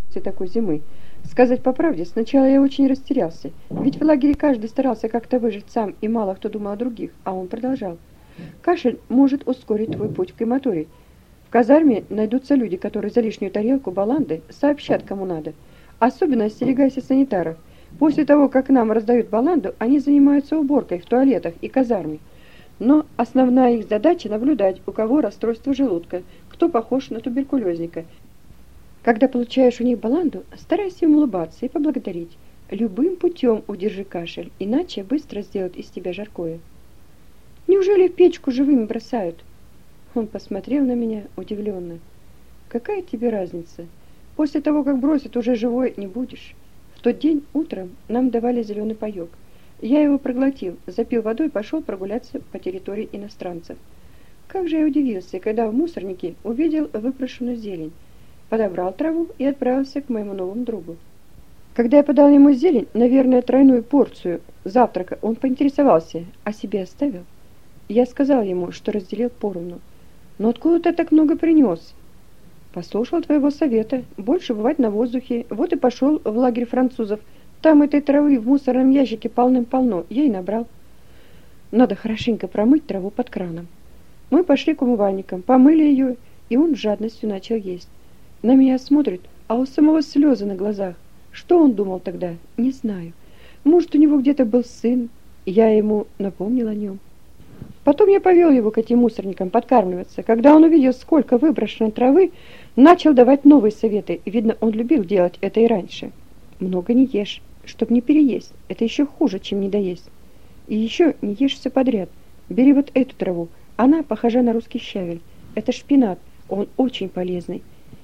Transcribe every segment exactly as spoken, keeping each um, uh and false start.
после такой зимы. Сказать по правде, сначала я очень растерялся, ведь в лагере каждый старался как-то выжить сам, и мало кто думал о других, а он продолжал. Кашель может ускорить твой путь в крематорий. В казарме найдутся люди, которые за лишнюю тарелку баланды сообщат кому надо. Особенно остерегайся санитаров. После того, как нам раздают баланду, они занимаются уборкой в туалетах и казарме. Но основная их задача наблюдать, у кого расстройство желудка, кто похож на туберкулезника. Когда получаешь у них баланду, старайся им улыбаться и поблагодарить. Любым путем удержи кашель, иначе быстро сделают из тебя жаркое. Неужели в печку живыми бросают? Он посмотрел на меня удивленно. Какая тебе разница? После того, как бросят, уже живой не будешь. В тот день утром нам давали зеленый паёк. Я его проглотил, запил водой и пошел прогуляться по территории иностранцев. Как же я удивился, когда в мусорнике увидел выброшенную зелень. Подобрал траву и отправился к моему новому другу. Когда я подал ему зелень, наверное, тройную порцию завтрака, он поинтересовался, а себе оставил. Я сказал ему, что разделил поровну. Но откуда ты так много принес? Послушал твоего совета, больше бывать на воздухе, вот и пошел в лагерь французов. Там этой травы в мусорном ящике полным-полно, я и набрал. Надо хорошенько промыть траву под краном. Мы пошли к умывальникам, помыли ее, и он с жадностью начал есть. На меня смотрит, а у самого слезы на глазах. Что он думал тогда, не знаю. Может, у него где-то был сын, и я ему напомнил о нем. Потом я повел его к этим мусорникам подкармливаться. Когда он увидел, сколько выброшенной травы, начал давать новые советы. Видно, он любил делать это и раньше. Много не ешь, чтоб не переесть. Это еще хуже, чем не доесть. И еще не ешь все подряд. Бери вот эту траву. Она похожа на русский щавель. Это шпинат. Он очень полезный.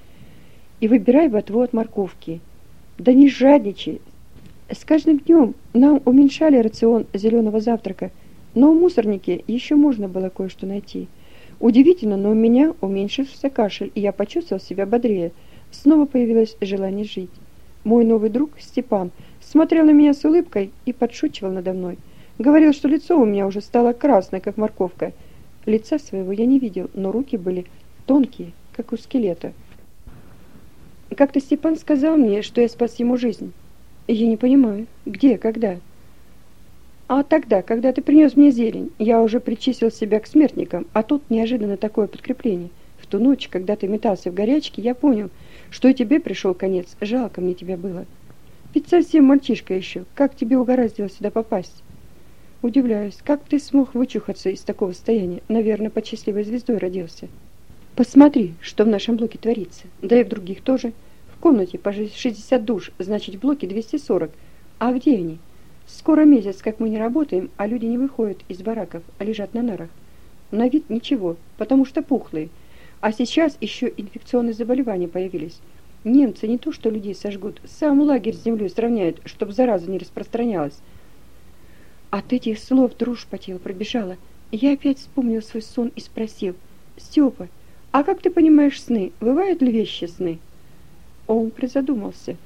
И выбирай ботву от морковки. Да не жадничай. С каждым днем нам уменьшали рацион зеленого завтрака, но в мусорнике еще можно было кое-что найти. Удивительно, но у меня уменьшился кашель, и я почувствовал себя бодрее. Снова появилось желание жить. Мой новый друг Степан смотрел на меня с улыбкой и подшучивал надо мной. Говорил, что лицо у меня уже стало красное, как морковка. Лица своего я не видел, но руки были тонкие, как у скелета. Как-то Степан сказал мне, что я спас ему жизнь. Я не понимаю, где, когда? А тогда, когда ты принес мне зелень, я уже причислил себя к смертникам, а тут неожиданно такое подкрепление. В ту ночь, когда ты метался в горячке, я понял, что и тебе пришел конец. Жалко мне тебя было. Ведь совсем мальчишка еще. Как тебе угораздило сюда попасть? Удивляюсь, как ты смог вычухаться из такого состояния? Наверное, под счастливой звездой родился. Посмотри, что в нашем блоке творится. Да и в других тоже. В комнате по шестьдесят душ, значит, в блоке двести сорок. А где они? Скоро месяц, как мы не работаем, а люди не выходят из бараков, а лежат на нарах. На вид ничего, потому что пухлые. А сейчас еще инфекционные заболевания появились. Немцы не то что людей сожгут, сам лагерь с землей сравняют, чтобы зараза не распространялась. От этих слов дрожь по телу пробежала. Я опять вспомнил свой сон и спросил: «Степа, а как ты понимаешь сны? Бывают ли вещи сны?» Он призадумался.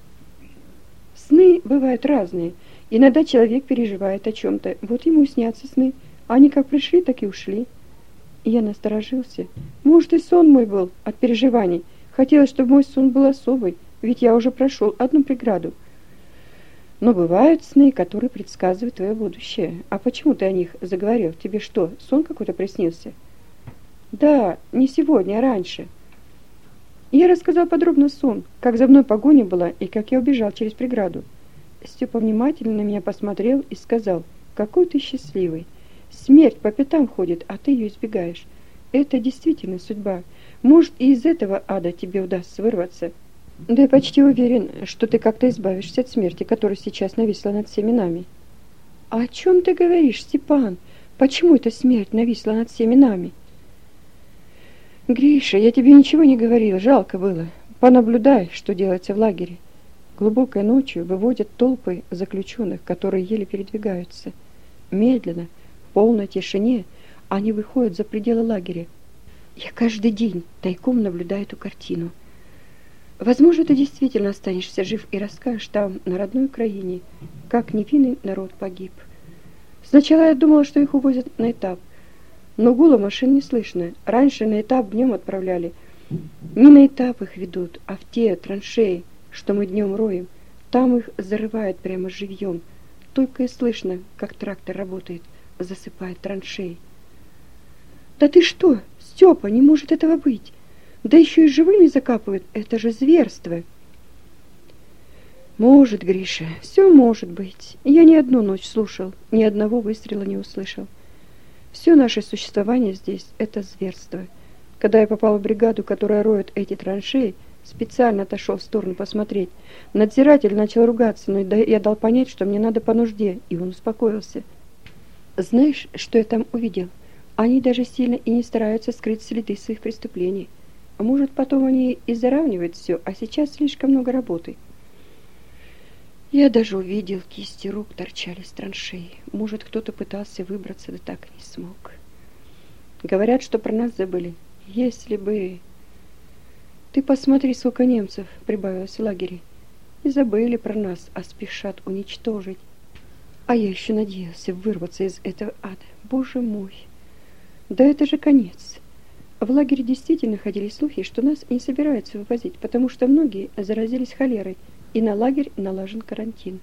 Сны бывают разные. Иногда человек переживает о чем-то, вот ему снятся сны. Они как пришли, так и ушли. И я насторожился. Может, и сон мой был от переживаний. Хотелось, чтобы мой сон был особый, ведь я уже прошел одну преграду. Но бывают сны, которые предсказывают твое будущее. А почему ты о них заговорил? Тебе что, сон какой-то приснился? Да, не сегодня, а раньше. Я рассказал подробно сон, как за мной погоня была и как я убежал через преграду. Степа внимательно на меня посмотрел и сказал: «Какой ты счастливый! Смерть по пятам ходит, а ты ее избегаешь. Это действительно судьба. Может, и из этого ада тебе удастся вырваться. Да я почти уверен, что ты как-то избавишься от смерти, которая сейчас нависла над всеми нами». «А о чем ты говоришь, Степан? Почему эта смерть нависла над всеми нами?» «Гриша, я тебе ничего не говорил, жалко было. Понаблюдай, что делается в лагере. Глубокой ночью выводят толпы заключенных, которые еле передвигаются. Медленно, в полной тишине, они выходят за пределы лагеря. Я каждый день тайком наблюдаю эту картину. Возможно, ты действительно останешься жив и расскажешь там, на родной Украине, как невинный народ погиб. Сначала я думала, что их увозят на этап, но гула машин не слышно. Раньше на этап днем отправляли. Не на этап их ведут, а в те траншеи, что мы днем роем, там их зарывает прямо живьем. Только и слышно, как трактор работает, засыпает траншеи. Да ты что, Степа, не может этого быть. Да еще и живыми закапывают, это же зверство. Может, Гриша, все может быть. Я ни одну ночь слушал, ни одного выстрела не услышал. Все наше существование здесь — это зверство. Когда я попал в бригаду, которая роет эти траншеи, специально отошел в сторону посмотреть. Надзиратель начал ругаться, но я дал понять, что мне надо по нужде, и он успокоился. Знаешь, что я там увидел? Они даже сильно и не стараются скрыть следы своих преступлений. А может, потом они и заравнивают все, а сейчас слишком много работы. Я даже увидел, кисти рук торчали с траншеи. Может, кто-то пытался выбраться, да так и не смог. Говорят, что про нас забыли. Если бы... Ты посмотри, сколько немцев прибавилось в лагере. Не забыли про нас, а спешат уничтожить. А я еще надеялся вырваться из этого ада. Боже мой! Да это же конец. В лагере действительно ходили слухи, что нас не собираются вывозить, потому что многие заразились холерой, и на лагерь налажен карантин.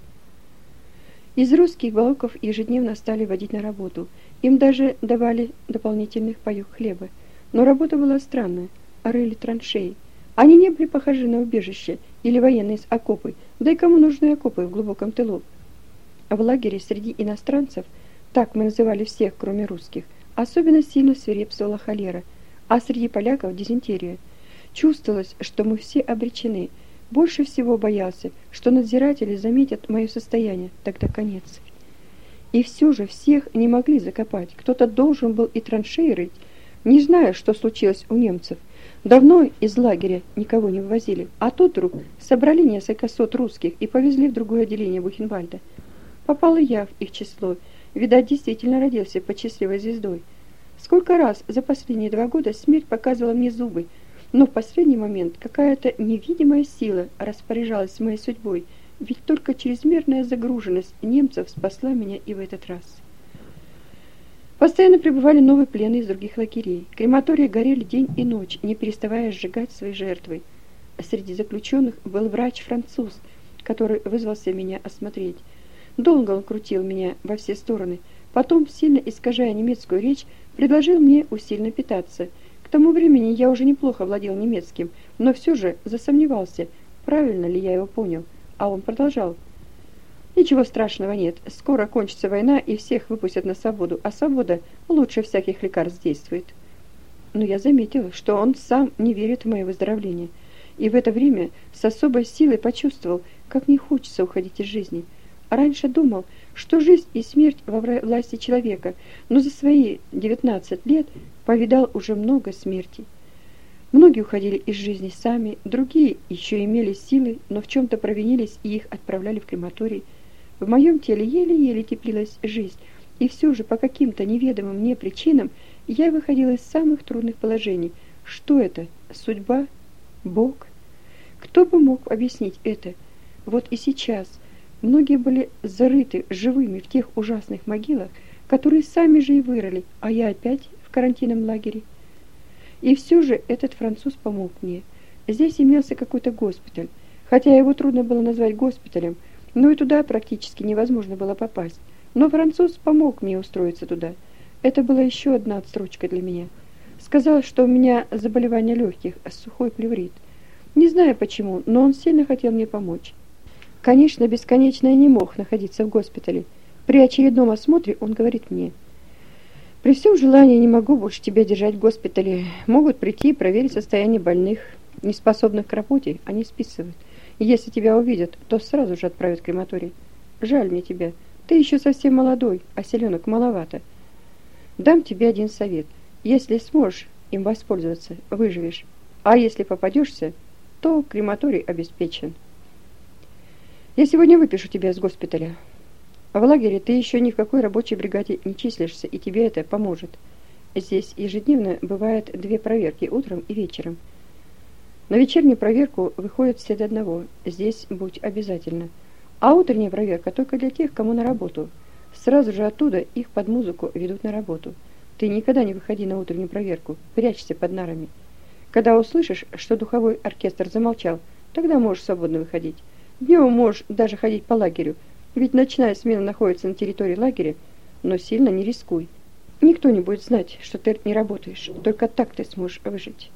Из русских балоков ежедневно стали водить на работу. Им даже давали дополнительных паёк хлеба. Но работа была странная. Рыли траншеи. Они не были похожи на убежище или военные окопы. Да и кому нужны окопы в глубоком тылу? А в лагере среди иностранцев, так мы называли всех, кроме русских, особенно сильно свирепствовала холера, а среди поляков дизентерия. Чувствовалось, что мы все обречены. Больше всего боялся, что надзиратели заметят мое состояние, тогда конец. И все же всех не могли закопать. Кто-то должен был и траншеи рыть, не зная, что случилось у немцев. Давно из лагеря никого не вывозили, а тут вдруг собрали несколько сот русских и повезли в другое отделение Бухенвальда. Попал и я в их число. Видать, действительно родился под счастливой звездой. Сколько раз за последние два года смерть показывала мне зубы, но в последний момент какая-то невидимая сила распоряжалась моей судьбой, ведь только чрезмерная загруженность немцев спасла меня и в этот раз. Постоянно прибывали новые пленные из других лагерей. Крематории горели день и ночь, не переставая сжигать свои жертвы. Среди заключенных был врач-француз, который вызвался меня осмотреть. Долго он крутил меня во все стороны. Потом, сильно искажая немецкую речь, предложил мне усиленно питаться. К тому времени я уже неплохо владел немецким, но все же засомневался, правильно ли я его понял. А он продолжал. Ничего страшного нет. Скоро кончится война, и всех выпустят на свободу, а свобода лучше всяких лекарств действует. Но я заметила, что он сам не верит в мое выздоровление, и в это время с особой силой почувствовал, как не хочется уходить из жизни. А раньше думал, что жизнь и смерть во власти человека, но за свои девятнадцать лет повидал уже много смертей. Многие уходили из жизни сами, другие еще имели силы, но в чем-то провинились, и их отправляли в крематорий. В моем теле еле-еле теплилась жизнь, и все же по каким-то неведомым мне причинам я выходила из самых трудных положений. Что это? Судьба? Бог? Кто бы мог объяснить это? Вот и сейчас многие были зарыты живыми в тех ужасных могилах, которые сами же и вырыли, а я опять в карантинном лагере. И все же этот француз помог мне. Здесь имелся какой-то госпиталь, хотя его трудно было назвать госпиталем, но и туда практически невозможно было попасть. Но француз помог мне устроиться туда. Это была еще одна отсрочка для меня. Сказал, что у меня заболевание легких, сухой плеврит. Не знаю почему, но он сильно хотел мне помочь. Конечно, бесконечно я не мог находиться в госпитале. При очередном осмотре он говорит мне: «При всем желании не могу больше тебя держать в госпитале. Могут прийти и проверить состояние больных, неспособных к работе, они списывают. Если тебя увидят, то сразу же отправят в крематорий. Жаль мне тебя. Ты еще совсем молодой, а селенок маловато. Дам тебе один совет. Если сможешь им воспользоваться, выживешь. А если попадешься, то крематорий обеспечен. Я сегодня выпишу тебя из госпиталя. В лагере ты еще ни в какой рабочей бригаде не числишься, и тебе это поможет. Здесь ежедневно бывает две проверки, утром и вечером. На вечернюю проверку выходят все до одного. Здесь будь обязательно. А утренняя проверка только для тех, кому на работу. Сразу же оттуда их под музыку ведут на работу. Ты никогда не выходи на утреннюю проверку. Прячься под нарами. Когда услышишь, что духовой оркестр замолчал, Тогда можешь свободно выходить. Днем можешь даже ходить по лагерю, ведь ночная смена находится на территории лагеря, но сильно не рискуй. Никто не будет знать, что ты не работаешь, только так ты сможешь выжить.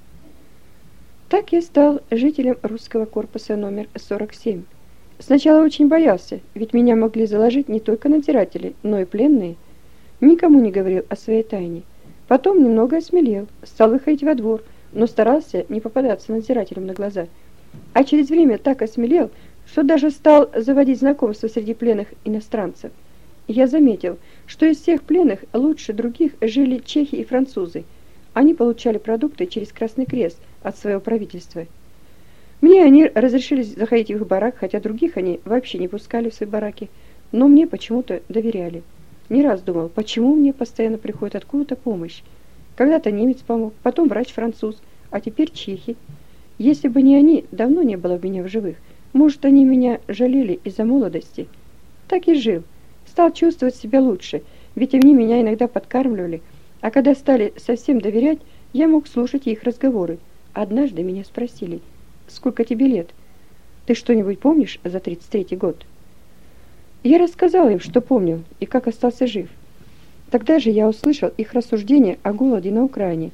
Так я стал жителем русского корпуса номер сорок семь. Сначала очень боялся, ведь меня могли заложить не только надзиратели, но и пленные. Никому не говорил о своей тайне. Потом немного осмелел, стал выходить во двор, но старался не попадаться надзирателям на глаза. А через время так осмелел, что даже стал заводить знакомства среди пленных иностранцев. Я заметил, что из всех пленных лучше других жили чехи и французы. Они получали продукты через Красный Крест от своего правительства. Мне они разрешили заходить в их барак, хотя других они вообще не пускали в свои бараки, но мне почему-то доверяли. Не раз думал, почему мне постоянно приходит откуда-то помощь. Когда-то немец помог, потом врач-француз, а теперь чехи. Если бы не они, давно не было бы меня в живых. Может, они меня жалели из-за молодости. Так и жил. Стал чувствовать себя лучше, ведь они меня иногда подкармливали, а когда стали совсем доверять, я мог слушать их разговоры. Однажды меня спросили: «Сколько тебе лет? Ты что-нибудь помнишь за тридцать третий год?» Я рассказал им, что помнил и как остался жив. Тогда же я услышал их рассуждения о голоде на Украине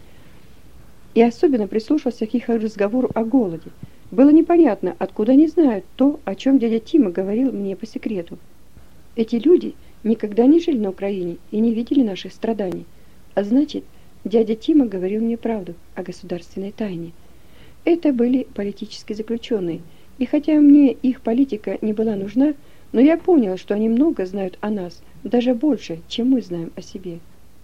и особенно прислушался к их разговору о голоде. Было непонятно, откуда они знают то, о чем дядя Тима говорил мне по секрету. Эти люди никогда не жили на Украине и не видели наших страданий. А значит, дядя Тима говорил мне правду о государственной тайне. Это были политические заключенные, и хотя мне их политика не была нужна, но я понял, что они много знают о нас, даже больше, чем мы знаем о себе.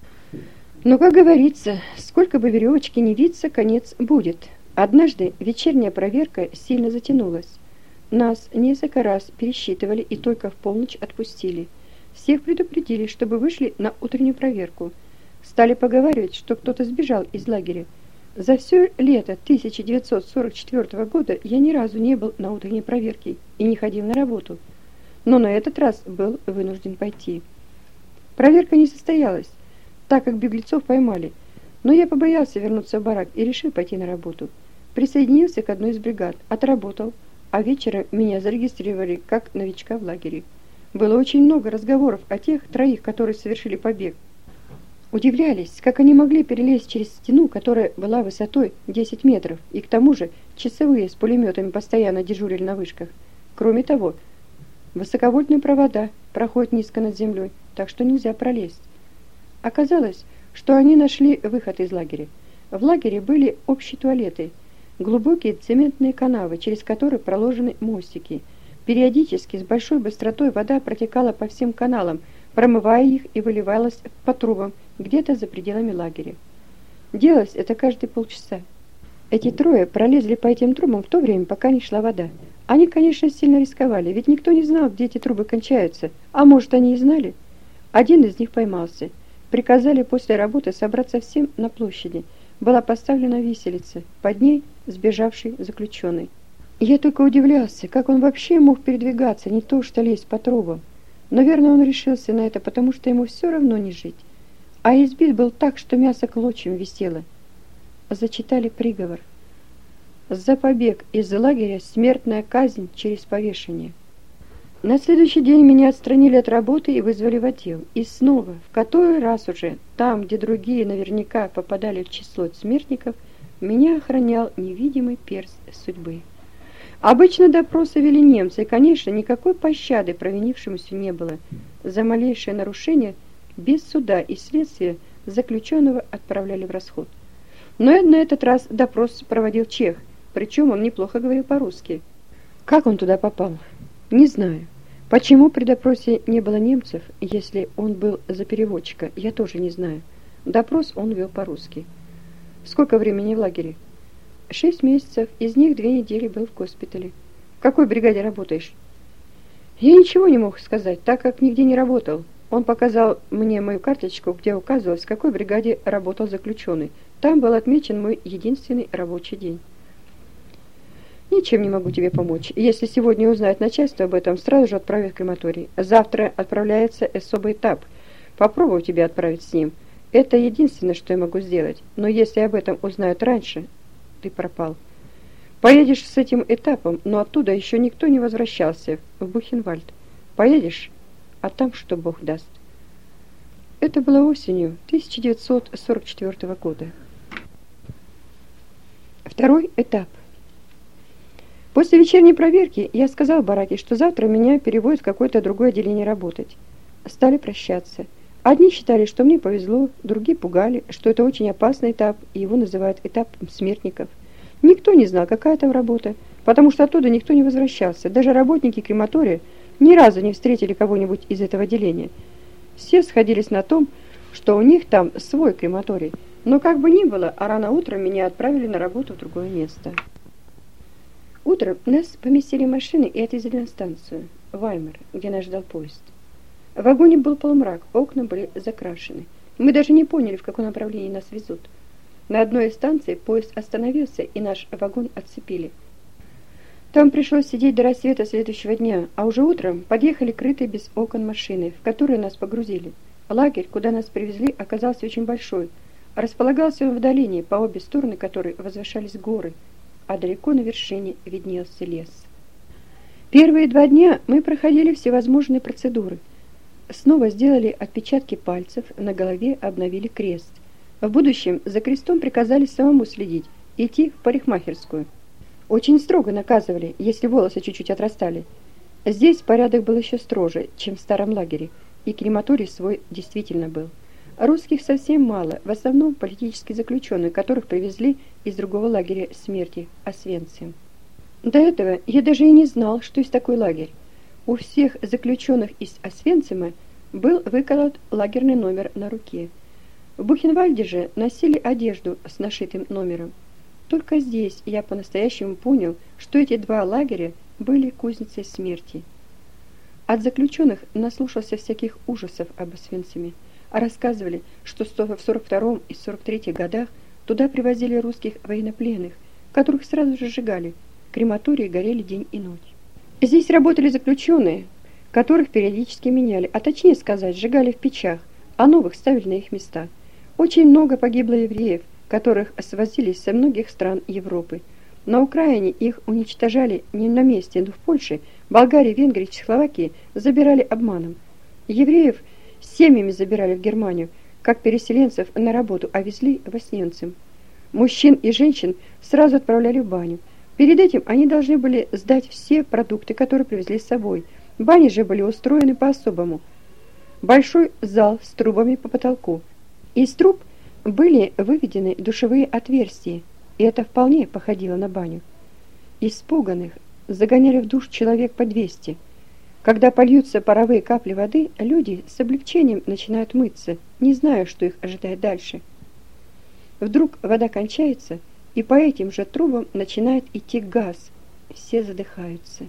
Но, как говорится, сколько бы веревочки ни виться, конец будет. Однажды вечерняя проверка сильно затянулась. Нас несколько раз пересчитывали и только в полночь отпустили. Всех предупредили, чтобы вышли на утреннюю проверку. Стали поговаривать, что кто-то сбежал из лагеря. За все лето тысяча девятьсот сорок четвёртого года я ни разу не был на утренней проверке и не ходил на работу. Но на этот раз был вынужден пойти. Проверка не состоялась, так как беглецов поймали. Но я побоялся вернуться в барак и решил пойти на работу. Присоединился к одной из бригад, отработал, а вечером меня зарегистрировали как новичка в лагере. Было очень много разговоров о тех троих, которые совершили побег. Удивлялись, как они могли перелезть через стену, которая была высотой десять метров, и к тому же часовые с пулеметами постоянно дежурили на вышках. Кроме того, высоковольтные провода проходят низко над землей, так что нельзя пролезть. Оказалось, что они нашли выход из лагеря. В лагере были общие туалеты, глубокие цементные канавы, через которые проложены мостики. Периодически с большой быстротой вода протекала по всем каналам, промывая их и выливалась по трубам где-то за пределами лагеря. Делалось это каждые полчаса. Эти трое пролезли по этим трубам в то время, пока не шла вода. Они, конечно, сильно рисковали, ведь никто не знал, где эти трубы кончаются. А может, они и знали? Один из них поймался. Приказали после работы собраться всем на площади. Была поставлена виселица, под ней сбежавший заключенный. Я только удивлялся, как он вообще мог передвигаться, не то что лезть по трубам. Наверное, он решился на это, потому что ему все равно не жить. А избит был так, что мясо клочьям висело. Зачитали приговор. За побег из лагеря смертная казнь через повешение. На следующий день меня отстранили от работы и вызвали в отдел. И снова, в который раз уже, там, где другие наверняка попадали в число смертников, меня охранял невидимый перст судьбы. Обычно допросы вели немцы, и, конечно, никакой пощады провинившемуся не было. За малейшее нарушение без суда и следствия заключенного отправляли в расход. Но на этот раз допрос проводил чех, причем он неплохо говорил по-русски. Как он туда попал? Не знаю. Почему при допросе не было немцев, если он был за переводчика, я тоже не знаю. Допрос он вел по-русски. Сколько времени в лагере? Шесть месяцев, из них две недели был в госпитале. В какой бригаде работаешь? Я ничего не мог сказать, так как нигде не работал. Он показал мне мою карточку, где указывалось, в какой бригаде работал заключенный. Там был отмечен мой единственный рабочий день. Ничем не могу тебе помочь. Если сегодня узнает начальство об этом, сразу же отправят в крематорий. Завтра отправляется особый этап. Попробую тебя отправить с ним. Это единственное, что я могу сделать. Но если об этом узнают раньше, ты пропал. Поедешь с этим этапом, но оттуда еще никто не возвращался, в Бухенвальд. Поедешь, а там что Бог даст. Это было осенью тысяча девятьсот сорок четвёртого года. Второй этап. После вечерней проверки я сказал Бараке, что завтра меня переводят в какое-то другое отделение работать. Стали прощаться. Одни считали, что мне повезло, другие пугали, что это очень опасный этап, и его называют этапом смертников. Никто не знал, какая там работа, потому что оттуда никто не возвращался. Даже работники крематория ни разу не встретили кого-нибудь из этого отделения. Все сходились на том, что у них там свой крематорий. Но как бы ни было, а рано утром меня отправили на работу в другое место. Утром нас поместили в машины и отвезли на станцию, Ваймер, где нас ждал поезд. В вагоне был полумрак, окна были закрашены. Мы даже не поняли, в каком направлении нас везут. На одной из станций поезд остановился, и наш вагон отцепили. Там пришлось сидеть до рассвета следующего дня, а уже утром подъехали крытые без окон машины, в которые нас погрузили. Лагерь, куда нас привезли, оказался очень большой. Располагался он в долине, по обе стороны которой возвышались горы, а далеко на вершине виднелся лес. Первые два дня мы проходили всевозможные процедуры. Снова сделали отпечатки пальцев, на голове обновили крест. В будущем за крестом приказали самому следить, идти в парикмахерскую. Очень строго наказывали, если волосы чуть-чуть отрастали. Здесь порядок был еще строже, чем в старом лагере, и крематорий свой действительно был. Русских совсем мало, в основном политические заключенные, которых привезли из другого лагеря смерти, Освенцим. До этого я даже и не знал, что есть такой лагерь. У всех заключенных из Освенцима был выколот лагерный номер на руке. В Бухенвальде же носили одежду с нашитым номером. Только здесь я по-настоящему понял, что эти два лагеря были кузницей смерти. От заключенных наслушался всяких ужасов об Освенциме. А рассказывали, что в сорок втором и сорок третьем годах туда привозили русских военнопленных, которых сразу же сжигали. Крематории горели день и ночь. Здесь работали заключенные, которых периодически меняли, а точнее сказать, сжигали в печах, а новых ставили на их места. Очень много погибло евреев, которых свозились со многих стран Европы. На Украине их уничтожали не на месте, но в Польше, Болгарии, Венгрии, Чехословакии забирали обманом. Евреев семьями забирали в Германию, как переселенцев на работу, а везли в Освенцим. Мужчин и женщин сразу отправляли в баню. Перед этим они должны были сдать все продукты, которые привезли с собой. Бани же были устроены по-особому. Большой зал с трубами по потолку. Из труб были выведены душевые отверстия, и это вполне походило на баню. Испуганных загоняли в душ человек по двести. Когда польются паровые капли воды, люди с облегчением начинают мыться, не зная, что их ожидает дальше. Вдруг вода кончается, и по этим же трубам начинает идти газ. Все задыхаются.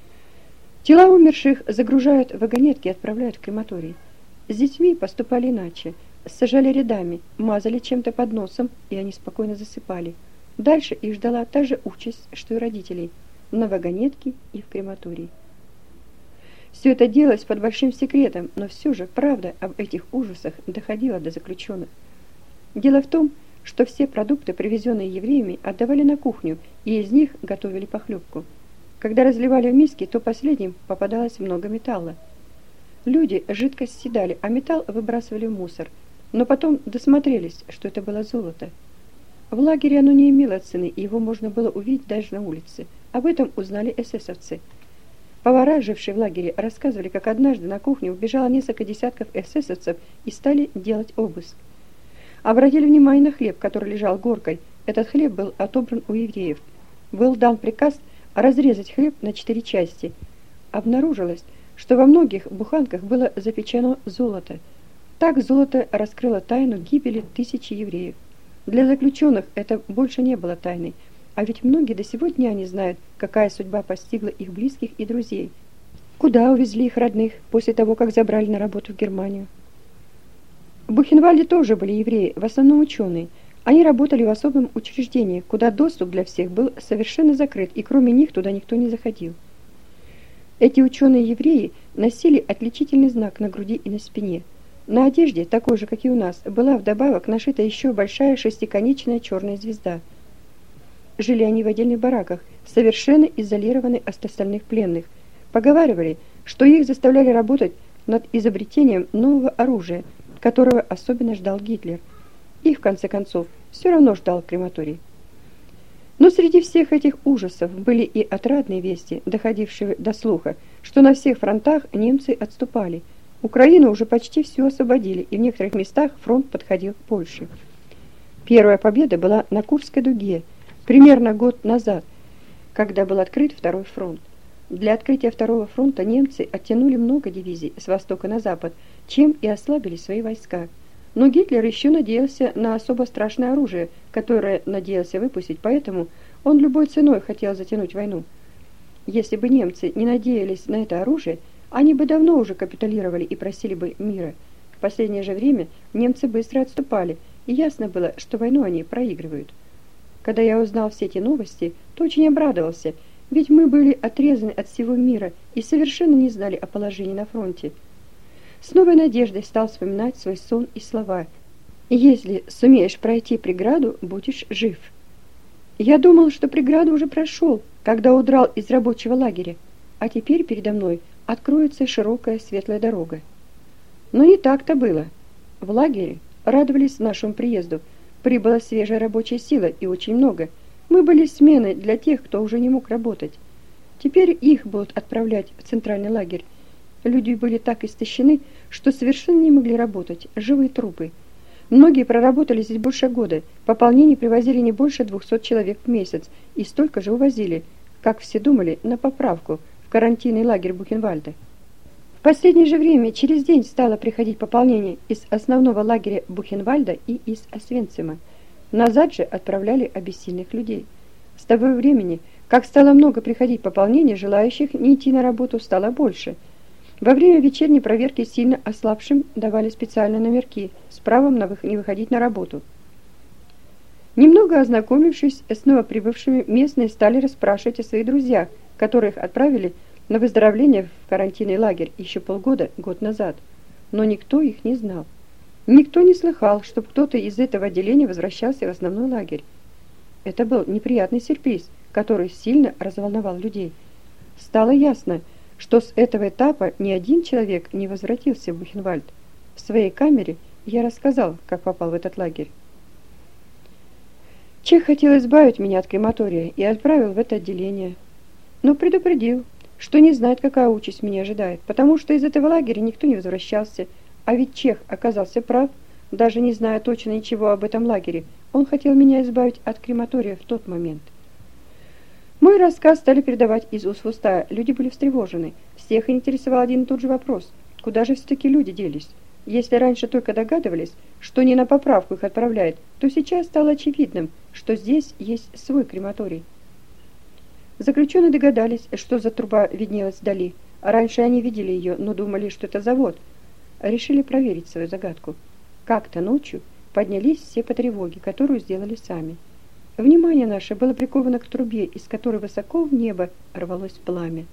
Тела умерших загружают в вагонетки и отправляют в крематорий. С детьми поступали иначе. Сажали рядами, мазали чем-то под носом, и они спокойно засыпали. Дальше их ждала та же участь, что и родителей, на вагонетке и в крематории. Все это делалось под большим секретом, но все же правда об этих ужасах доходила до заключенных. Дело в том, что все продукты, привезенные евреями, отдавали на кухню, и из них готовили похлебку. Когда разливали в миски, то последним попадалось много металла. Люди жидкость съедали, а металл выбрасывали в мусор, но потом досмотрелись, что это было золото. В лагере оно не имело цены, и его можно было увидеть даже на улице. Об этом узнали эсэсовцы. Повара, жившие в лагере, рассказывали, как однажды на кухню убежало несколько десятков эсэсовцев и стали делать обыск. Обратили внимание на хлеб, который лежал горкой. Этот хлеб был отобран у евреев. Был дан приказ разрезать хлеб на четыре части. Обнаружилось, что во многих буханках было запечено золото. Так золото раскрыло тайну гибели тысячи евреев. Для заключенных это больше не было тайной, а ведь многие до сего дня не знают, какая судьба постигла их близких и друзей. Куда увезли их родных после того, как забрали на работу в Германию? В Бухенвальде тоже были евреи, в основном ученые. Они работали в особом учреждении, куда доступ для всех был совершенно закрыт, и кроме них туда никто не заходил. Эти ученые-евреи носили отличительный знак на груди и на спине. На одежде, такой же, как и у нас, была вдобавок нашита еще большая шестиконечная черная звезда. Жили они в отдельных бараках, совершенно изолированы от остальных пленных. Поговаривали, что их заставляли работать над изобретением нового оружия, которого особенно ждал Гитлер. Их, в конце концов, все равно ждал крематорий. Но среди всех этих ужасов были и отрадные вести, доходившие до слуха, что на всех фронтах немцы отступали. Украину уже почти все освободили, и в некоторых местах фронт подходил к Польше. Первая победа была на Курской дуге, примерно год назад, когда был открыт второй фронт. Для открытия второго фронта немцы оттянули много дивизий с востока на запад, чем и ослабили свои войска. Но Гитлер еще надеялся на особо страшное оружие, которое надеялся выпустить, поэтому он любой ценой хотел затянуть войну. Если бы немцы не надеялись на это оружие, они бы давно уже капитулировали и просили бы мира. В последнее же время немцы быстро отступали, и ясно было, что войну они проигрывают. Когда я узнал все эти новости, то очень обрадовался, ведь мы были отрезаны от всего мира и совершенно не знали о положении на фронте. С новой надеждой стал вспоминать свой сон и слова. «Если сумеешь пройти преграду, будешь жив». Я думал, что преграду уже прошел, когда удрал из рабочего лагеря, а теперь передо мной откроется широкая светлая дорога. Но не так-то было. В лагере радовались нашему приезду. Прибыла свежая рабочая сила и очень много. Мы были сменой для тех, кто уже не мог работать. Теперь их будут отправлять в центральный лагерь. Люди были так истощены, что совершенно не могли работать, живые трупы. Многие проработали здесь больше года, пополнение привозили не больше двухсот человек в месяц, и столько же увозили, как все думали, на поправку в карантинный лагерь Бухенвальда. В последнее же время через день стало приходить пополнение из основного лагеря Бухенвальда и из Освенцима. Назад же отправляли обессильных людей. С того времени, как стало много приходить пополнение, желающих не идти на работу стало больше. Во время вечерней проверки сильно ослабшим давали специальные номерки с правом на не выходить на работу. Немного ознакомившись с новоприбывшими, местные стали расспрашивать о своих друзьях, которых отправили на выздоровление в карантинный лагерь еще полгода, год назад. Но никто их не знал. Никто не слыхал, чтобы кто-то из этого отделения возвращался в основной лагерь. Это был неприятный сюрприз, который сильно разволновал людей. Стало ясно, что с этого этапа ни один человек не возвратился в Бухенвальд. В своей камере я рассказал, как попал в этот лагерь. Чех хотел избавить меня от крематория и отправил в это отделение, но предупредил, что не знает, какая участь меня ожидает, потому что из этого лагеря никто не возвращался, а ведь Чех оказался прав, даже не зная точно ничего об этом лагере. Он хотел меня избавить от крематория в тот момент. Мой рассказ стали передавать из уст в уста. Люди были встревожены. Всех интересовал один и тот же вопрос. Куда же все-таки люди делись? Если раньше только догадывались, что не на поправку их отправляют, то сейчас стало очевидным, что здесь есть свой крематорий. Заключенные догадались, что за труба виднелась вдали. Раньше они видели ее, но думали, что это завод. Решили проверить свою загадку. Как-то ночью поднялись все по тревоге, которую сделали сами. Внимание наше было приковано к трубе, из которой высоко в небо рвалось пламя.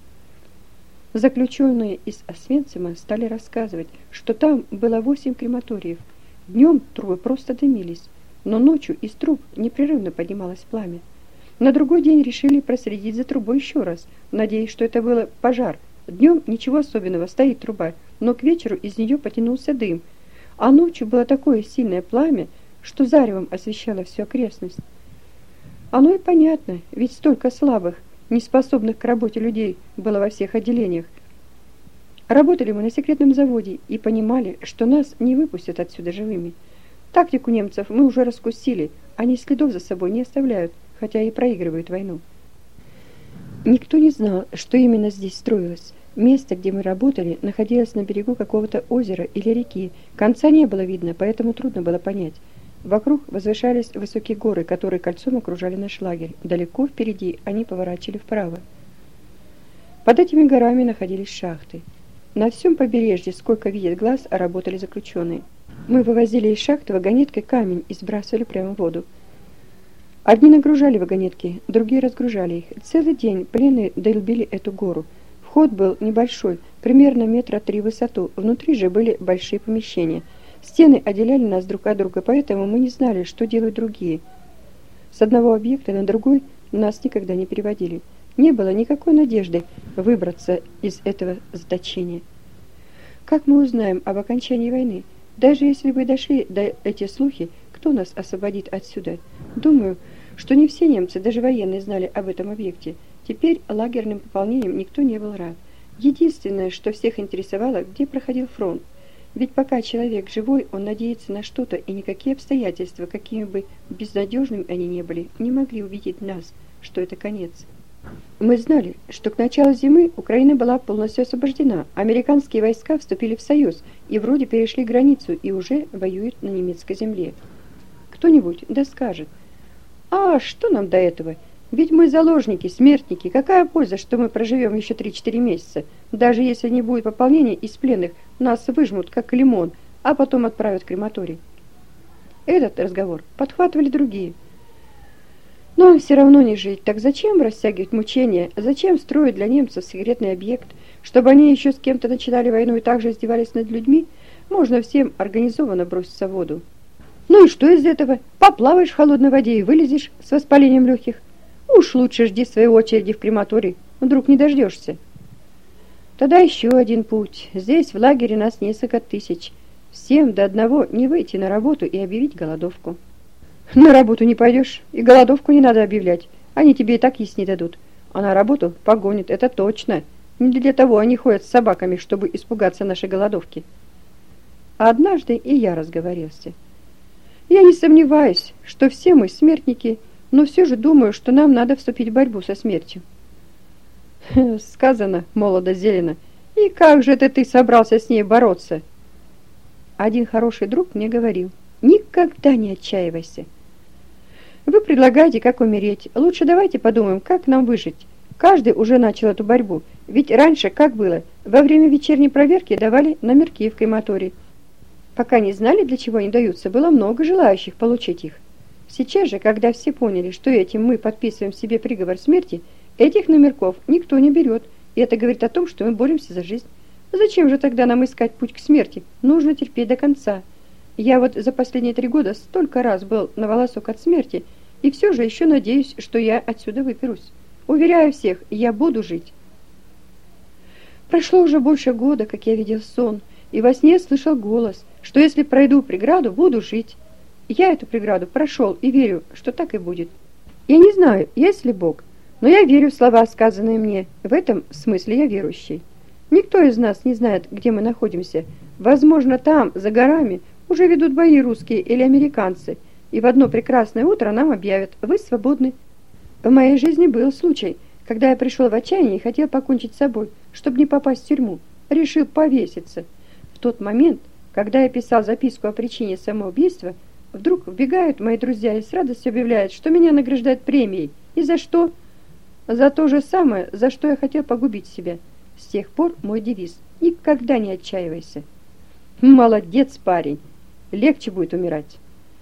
Заключенные из Освенцима стали рассказывать, что там было восемь крематориев. Днем трубы просто дымились, но ночью из труб непрерывно поднималось пламя. На другой день решили проследить за трубой еще раз, надеясь, что это был пожар. Днем ничего особенного, стоит труба, но к вечеру из нее потянулся дым, а ночью было такое сильное пламя, что заревом освещало всю окрестность. Оно и понятно, ведь столько слабых, неспособных к работе людей было во всех отделениях. Работали мы на секретном заводе и понимали, что нас не выпустят отсюда живыми. Тактику немцев мы уже раскусили, они следов за собой не оставляют, хотя и проигрывают войну. Никто не знал, что именно здесь строилось. Место, где мы работали, находилось на берегу какого-то озера или реки. Конца не было видно, поэтому трудно было понять. Вокруг возвышались высокие горы, которые кольцом окружали наш лагерь. Далеко впереди они поворачивали вправо. Под этими горами находились шахты. На всем побережье, сколько видит глаз, работали заключенные. Мы вывозили из шахты вагонеткой камень и сбрасывали прямо в воду. Одни нагружали вагонетки, другие разгружали их. Целый день пленные долбили эту гору. Вход был небольшой, примерно метра три в высоту. Внутри же были большие помещения. Стены отделяли нас друг от друга, поэтому мы не знали, что делают другие. С одного объекта на другой нас никогда не переводили. Не было никакой надежды выбраться из этого заточения. Как мы узнаем об окончании войны? Даже если бы дошли до эти слухи, кто нас освободит отсюда? Думаю, что не все немцы, даже военные, знали об этом объекте. Теперь лагерным пополнением никто не был рад. Единственное, что всех интересовало, где проходил фронт. Ведь пока человек живой, он надеется на что-то, и никакие обстоятельства, какими бы безнадежными они ни были, не могли убедить нас, что это конец. Мы знали, что к началу зимы Украина была полностью освобождена, американские войска вступили в союз и вроде перешли границу и уже воюют на немецкой земле. Кто-нибудь да скажет: «А что нам до этого? Ведь мы заложники, смертники. Какая польза, что мы проживем еще три-четыре месяца? Даже если не будет пополнения из пленных, нас выжмут, как лимон, а потом отправят в крематорий». Этот разговор подхватывали другие. Нам все равно не жить, так зачем растягивать мучения, зачем строить для немцев секретный объект, чтобы они еще с кем-то начинали войну и также издевались над людьми? Можно всем организованно броситься в воду. Ну и что из этого? Поплаваешь в холодной воде и вылезешь с воспалением легких. Уж лучше жди своей очереди в крематорий, вдруг не дождешься. Тогда еще один путь. Здесь, в лагере, нас несколько тысяч. Всем до одного не выйти на работу и объявить голодовку. На работу не пойдешь, и голодовку не надо объявлять. Они тебе и так есть не дадут. А на работу погонят, это точно. Не для того они ходят с собаками, чтобы испугаться нашей голодовки. А однажды и я разговорился. Я не сомневаюсь, что все мы смертники, но все же думаю, что нам надо вступить в борьбу со смертью. Сказано молодо-зелено. И как же это ты собрался с ней бороться? Один хороший друг мне говорил: никогда не отчаивайся. Вы предлагаете, как умереть. Лучше давайте подумаем, как нам выжить. Каждый уже начал эту борьбу. Ведь раньше как было? Во время вечерней проверки давали номерки в крематории. Пока не знали, для чего они даются, было много желающих получить их. Сейчас же, когда все поняли, что этим мы подписываем себе приговор смерти, этих номерков никто не берет. И это говорит о том, что мы боремся за жизнь. Зачем же тогда нам искать путь к смерти? Нужно терпеть до конца. Я вот за последние три года столько раз был на волосок от смерти, и все же еще надеюсь, что я отсюда выберусь. Уверяю всех, я буду жить. Прошло уже больше года, как я видел сон, и во сне слышал голос, что если пройду преграду, буду жить. Я эту преграду прошел и верю, что так и будет. Я не знаю, есть ли Бог, но я верю в слова, сказанные мне. В этом смысле я верующий. Никто из нас не знает, где мы находимся. Возможно, там, за горами, уже ведут бои русские или американцы, и в одно прекрасное утро нам объявят: вы свободны. В моей жизни был случай, когда я пришел в отчаяние и хотел покончить с собой, чтобы не попасть в тюрьму. Решил повеситься. В тот момент, когда я писал записку о причине самоубийства, вдруг вбегают мои друзья и с радостью объявляют, что меня награждают премией. И за что? За то же самое, за что я хотел погубить себя. С тех пор мой девиз: никогда не отчаивайся. Молодец, парень. Легче будет умирать.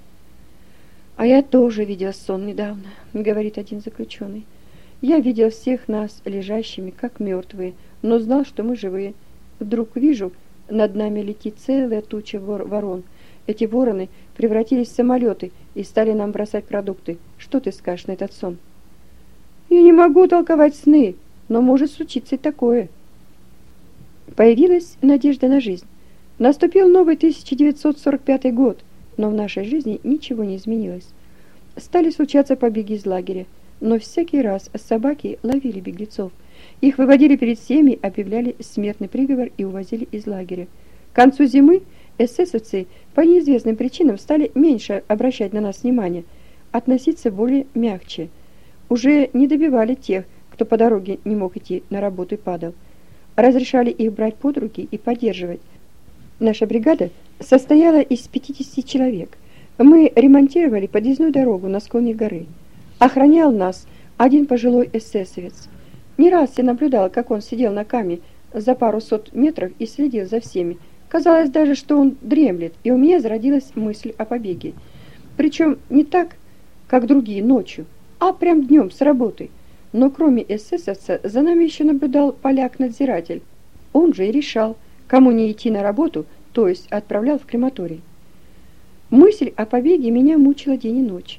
А я тоже видел сон недавно, говорит один заключенный. Я видел всех нас лежащими, как мертвые, но знал, что мы живые. Вдруг вижу, над нами летит целая туча вор- ворон. Эти вороны превратились в самолеты и стали нам бросать продукты. Что ты скажешь на этот сон? Я не могу толковать сны, но может случиться и такое. Появилась надежда на жизнь. Наступил новый тысяча девятьсот сорок пятый год, но в нашей жизни ничего не изменилось. Стали случаться побеги из лагеря, но всякий раз собаки ловили беглецов. Их выводили перед всеми, объявляли смертный приговор и увозили из лагеря. К концу зимы эсэсовцы по неизвестным причинам стали меньше обращать на нас внимание, относиться более мягче. Уже не добивали тех, кто по дороге не мог идти на работу и падал. Разрешали их брать под руки и поддерживать. Наша бригада состояла из пятидесяти человек. Мы ремонтировали подъездную дорогу на склоне горы. Охранял нас один пожилой эсэсовец. Не раз я наблюдал, как он сидел на каме за пару сот метров и следил за всеми. Казалось даже, что он дремлет, и у меня зародилась мысль о побеге. Причем не так, как другие ночью, а прям днем с работы. Но кроме эсэсовца за нами еще наблюдал поляк-надзиратель. Он же и решал, кому не идти на работу, то есть отправлял в крематорий. Мысль о побеге меня мучила день и ночь.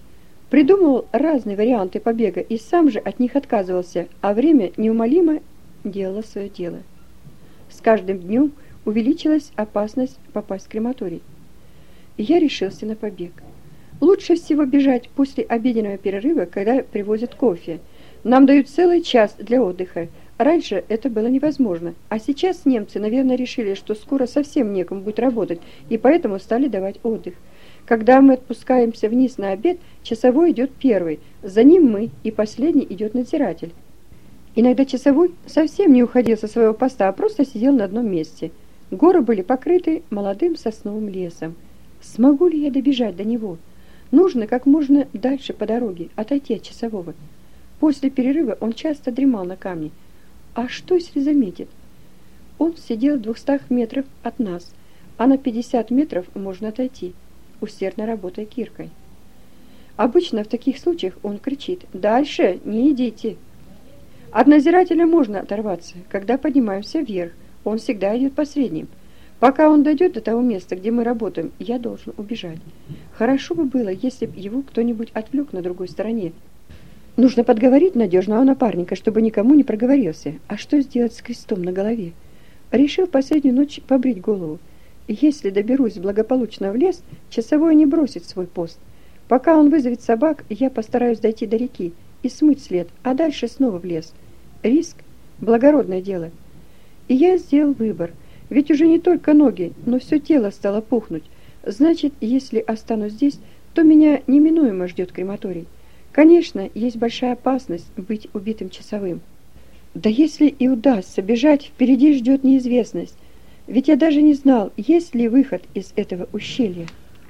Придумывал разные варианты побега и сам же от них отказывался, а время неумолимо делало свое дело. С каждым днем увеличилась опасность попасть в крематорий. И я решился на побег. Лучше всего бежать после обеденного перерыва, когда привозят кофе. Нам дают целый час для отдыха. Раньше это было невозможно, а сейчас немцы, наверное, решили, что скоро совсем некому будет работать, и поэтому стали давать отдых. Когда мы отпускаемся вниз на обед, часовой идет первый, за ним мы, и последний идет надзиратель. Иногда часовой совсем не уходил со своего поста, а просто сидел на одном месте. Горы были покрыты молодым сосновым лесом. Смогу ли я добежать до него? Нужно как можно дальше по дороге, отойти от часового. После перерыва он часто дремал на камне. А что, если заметит? Он сидел в двухстах метрах от нас, а на пятьдесят метров можно отойти, усердно работая киркой. Обычно в таких случаях он кричит: «Дальше не идите!» От надзирателя можно оторваться, когда поднимаемся вверх. Он всегда идет посредним. Пока он дойдет до того места, где мы работаем, я должен убежать. Хорошо бы было, если бы его кто-нибудь отвлек на другой стороне. Нужно подговорить надежного напарника, чтобы никому не проговорился. А что сделать с крестом на голове? Решил последнюю ночь побрить голову. Если доберусь благополучно в лес, часовой не бросит свой пост. Пока он вызовет собак, я постараюсь дойти до реки и смыть след, а дальше снова в лес. Риск – благородное дело. И я сделал выбор, ведь уже не только ноги, но все тело стало пухнуть. Значит, если останусь здесь, то меня неминуемо ждет крематорий. Конечно, есть большая опасность быть убитым часовым. Да если и удастся бежать, впереди ждет неизвестность. Ведь я даже не знал, есть ли выход из этого ущелья.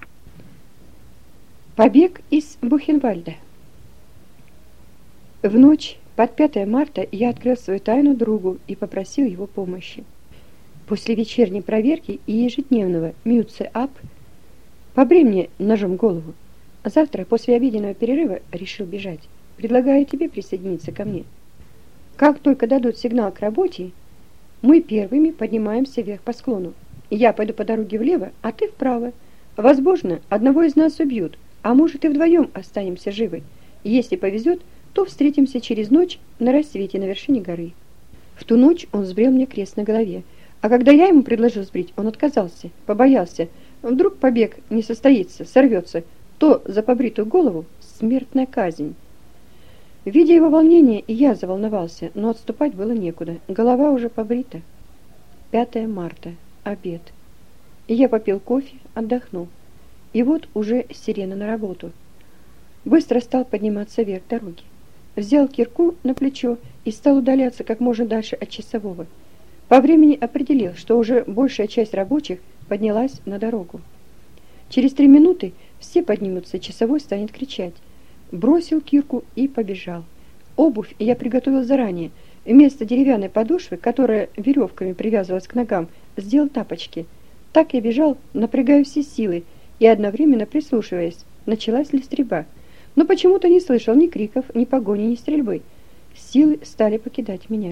Побег из Бухенвальда. В ночь под пятое марта я открыл свою тайну другу и попросил его помощи. После вечерней проверки и ежедневного мюце-ап побрей мне ножом голову. Завтра, после обеденного перерыва, решил бежать. Предлагаю тебе присоединиться ко мне. Как только дадут сигнал к работе, мы первыми поднимаемся вверх по склону. Я пойду по дороге влево, а ты вправо. Возможно, одного из нас убьют, а может и вдвоем останемся живы. Если повезет, то встретимся через ночь на рассвете на вершине горы. В ту ночь он сбрил мне крест на голове, а когда я ему предложил сбрить, он отказался, побоялся. Вдруг побег не состоится, сорвется, то за побритую голову смертная казнь. Видя его волнение, и я заволновался, но отступать было некуда. Голова уже побрита. пятое марта. Обед. И я попил кофе, отдохнул. И вот уже сирена на работу. Быстро стал подниматься вверх дороги. Взял кирку на плечо и стал удаляться как можно дальше от часового. По времени определил, что уже большая часть рабочих поднялась на дорогу. Через три минуты все поднимутся, часовой станет кричать. Бросил кирку и побежал. Обувь я приготовил заранее. Вместо деревянной подошвы, которая веревками привязывалась к ногам, сделал тапочки. Так я бежал, напрягая все силы и одновременно прислушиваясь, началась ли стрельба. Но почему-то не слышал ни криков, ни погони, ни стрельбы. Силы стали покидать меня.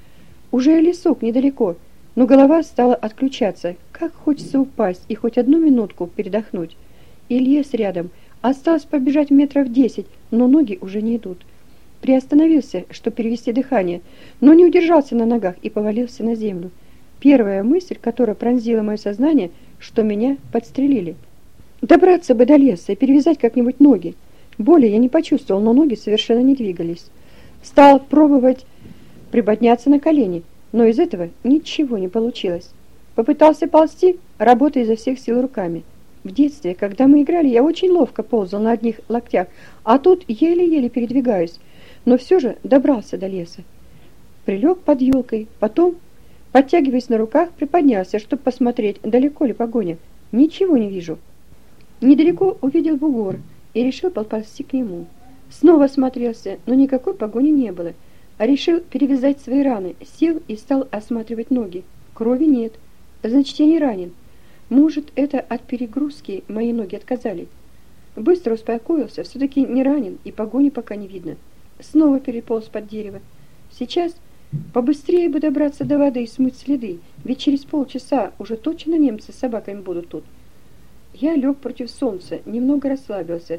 Уже лесок недалеко, но голова стала отключаться. Как хочется упасть и хоть одну минутку передохнуть. И лес рядом. Осталось побежать метров десять, но ноги уже не идут. Приостановился, чтобы перевести дыхание, но не удержался на ногах и повалился на землю. Первая мысль, которая пронзила мое сознание, что меня подстрелили. Добраться бы до леса и перевязать как-нибудь ноги. Боли я не почувствовал, но ноги совершенно не двигались. Стал пробовать приподняться на колени, но из этого ничего не получилось. Попытался ползти, работая изо всех сил руками. В детстве, когда мы играли, я очень ловко ползал на одних локтях, а тут еле-еле передвигаюсь, но все же добрался до леса. Прилег под елкой, потом, подтягиваясь на руках, приподнялся, чтобы посмотреть, далеко ли погоня. Ничего не вижу. Недалеко увидел бугор и решил подползти к нему. Снова осмотрелся, но никакой погони не было. А решил перевязать свои раны, сел и стал осматривать ноги. Крови нет, значит, я не ранен. Может, это от перегрузки мои ноги отказали. Быстро успокоился, все-таки не ранен, и погони пока не видно. Снова переполз под дерево. Сейчас побыстрее бы добраться до воды и смыть следы, ведь через полчаса уже точно немцы с собаками будут тут. Я лег против солнца, немного расслабился,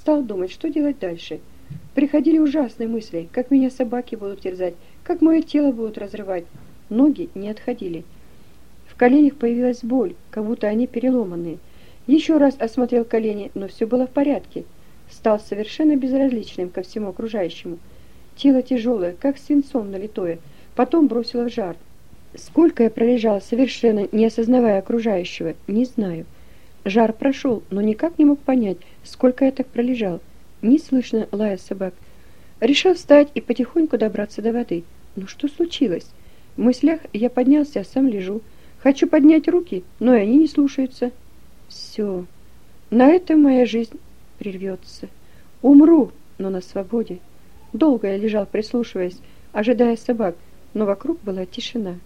Стал думать, что делать дальше. Приходили ужасные мысли, как меня собаки будут терзать, как мое тело будут разрывать. Ноги не отходили. В коленях появилась боль, как будто они переломанные. Еще раз осмотрел колени, но все было в порядке. Стал совершенно безразличным ко всему окружающему. Тело тяжелое, как свинцом налитое, потом бросило в жар. Сколько я пролежал, совершенно не осознавая окружающего, не знаю. Жар прошел, но никак не мог понять, сколько я так пролежал. Не слышно лая собак. Решил встать и потихоньку добраться до воды. Ну что случилось? В мыслях я поднялся, а сам лежу. Хочу поднять руки, но и они не слушаются. Все. На этом моя жизнь прервется. Умру, но на свободе. Долго я лежал, прислушиваясь, ожидая собак, но вокруг была тишина.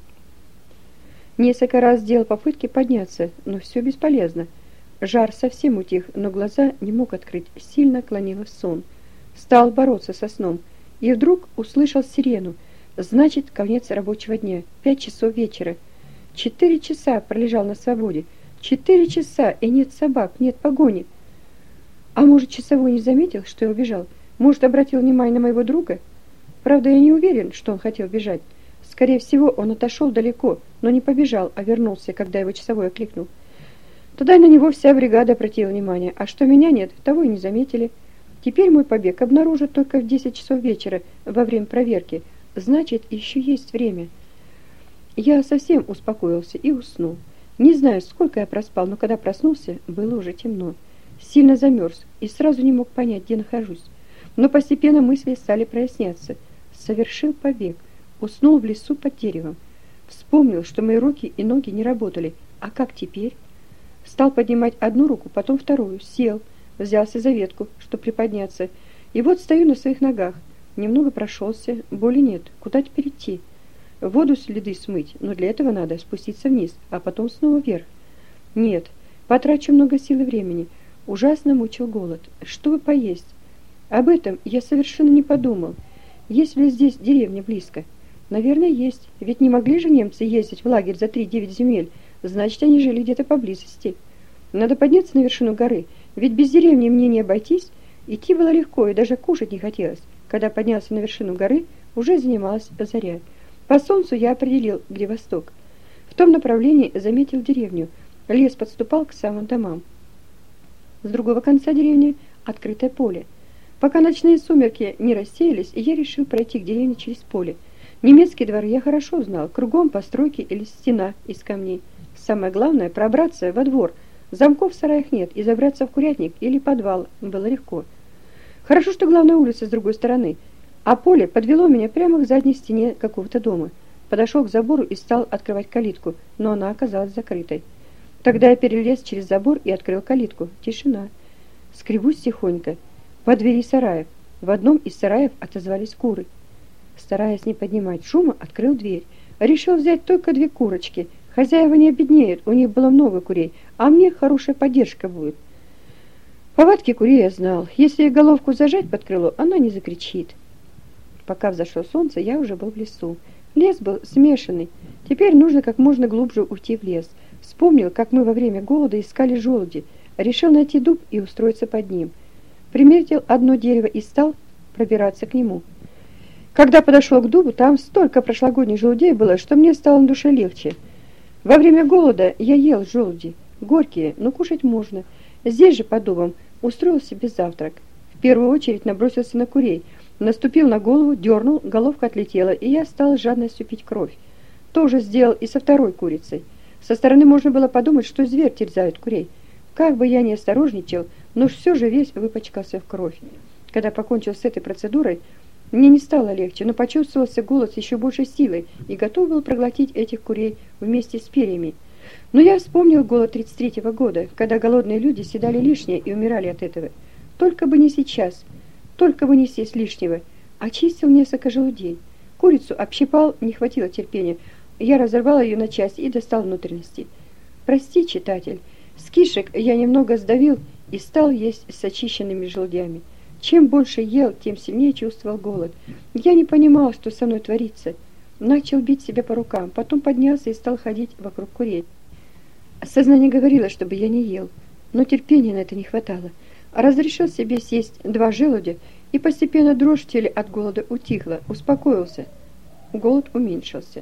Несколько раз сделал попытки подняться, но все бесполезно. Жар совсем утих, но глаза не мог открыть, сильно клонило в сон. Стал бороться со сном, и вдруг услышал сирену. Значит, конец рабочего дня, пять часов вечера. Четыре часа пролежал на свободе. Четыре часа, и нет собак, нет погони. А может, часовой не заметил, что я убежал? Может, обратил внимание на моего друга? Правда, я не уверен, что он хотел бежать. Скорее всего, он отошел далеко, но не побежал, а вернулся, когда его часовой окликнул. Тогда на него вся бригада обратила внимание, а что меня нет, того и не заметили. Теперь мой побег обнаружат только в десять часов вечера во время проверки. Значит, еще есть время. Я совсем успокоился и уснул. Не знаю, сколько я проспал, но когда проснулся, было уже темно. Сильно замерз и сразу не мог понять, где нахожусь. Но постепенно мысли стали проясняться. Совершил побег. Уснул в лесу под деревом. Вспомнил, что мои руки и ноги не работали. А как теперь? Стал поднимать одну руку, потом вторую. Сел, взялся за ветку, чтобы приподняться. И вот стою на своих ногах. Немного прошелся, боли нет. Куда теперь идти? В воду следы смыть, но для этого надо спуститься вниз, а потом снова вверх. Нет, потрачу много сил и времени. Ужасно мучил голод. Что бы поесть? Об этом я совершенно не подумал. Есть ли здесь деревня близко? Наверное, есть. Ведь не могли же немцы ездить в лагерь за три-девять земель. Значит, они жили где-то поблизости. Надо подняться на вершину горы. Ведь без деревни мне не обойтись. Идти было легко, и даже кушать не хотелось. Когда поднялся на вершину горы, уже занималась заря. По солнцу я определил, где восток. В том направлении заметил деревню. Лес подступал к самым домам. С другого конца деревни открытое поле. Пока ночные сумерки не рассеялись, я решил пройти к деревне через поле. Немецкий двор я хорошо знал, кругом постройки или стена из камней. Самое главное – пробраться во двор. Замков в сараях нет, и забраться в курятник или подвал было легко. Хорошо, что главная улица с другой стороны, а поле подвело меня прямо к задней стене какого-то дома. Подошел к забору и стал открывать калитку, но она оказалась закрытой. Тогда я перелез через забор и открыл калитку. Тишина. Скребусь тихонько. Во двери сараев. В одном из сараев отозвались куры. Стараясь не поднимать шума, открыл дверь. Решил взять только две курочки. Хозяева не обеднеют, у них было много курей, а мне хорошая поддержка будет. Повадки курей я знал. Если головку зажать под крыло, она не закричит. Пока взошло солнце, я уже был в лесу. Лес был смешанный. Теперь нужно как можно глубже уйти в лес. Вспомнил, как мы во время голода искали желуди. Решил найти дуб и устроиться под ним. Примерил одно дерево и стал пробираться к нему. Когда подошел к дубу, там столько прошлогодних желудей было, что мне стало на душе легче. Во время голода я ел желуди. Горькие, но кушать можно. Здесь же, под дубом, устроил себе завтрак. В первую очередь набросился на курей. Наступил на голову, дернул, головка отлетела, и я стал с жадностью пить кровь. То же сделал и со второй курицей. Со стороны можно было подумать, что зверь терзает курей. Как бы я ни осторожничал, но все же весь выпачкался в кровь. Когда покончил с этой процедурой, мне не стало легче, но почувствовался голод с еще большей силой и готов был проглотить этих курей вместе с перьями. Но я вспомнил голод тридцать третьего года, когда голодные люди съедали лишнее и умирали от этого. Только бы не сейчас, только бы не съесть лишнего. Очистил несколько желудей. Курицу общипал, не хватило терпения. Я разорвал ее на части и достал внутренности. Прости, читатель, с кишек я немного сдавил и стал есть с очищенными желудями. Чем больше ел, тем сильнее чувствовал голод. Я не понимал, что со мной творится. Начал бить себя по рукам, потом поднялся и стал ходить вокруг курей. Сознание говорило, чтобы я не ел, но терпения на это не хватало. Разрешил себе съесть два желудя, и постепенно дрожь в теле от голода утихла, успокоился. Голод уменьшился.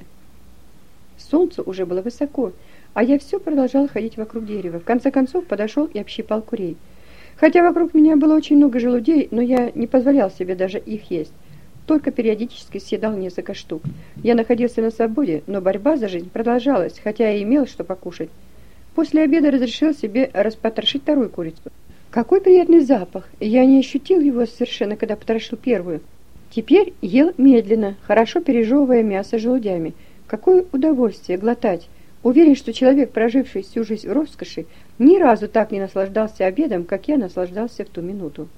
Солнце уже было высоко, а я все продолжал ходить вокруг дерева. В конце концов подошел и общипал курей. Хотя вокруг меня было очень много желудей, но я не позволял себе даже их есть. Только периодически съедал несколько штук. Я находился на свободе, но борьба за жизнь продолжалась, хотя и имел что покушать. После обеда разрешил себе распотрошить вторую курицу. Какой приятный запах! Я не ощутил его совершенно, когда потрошил первую. Теперь ел медленно, хорошо пережевывая мясо желудями. Какое удовольствие глотать! Уверен, что человек, проживший всю жизнь в роскоши, ни разу так не наслаждался обедом, как я наслаждался в ту минуту.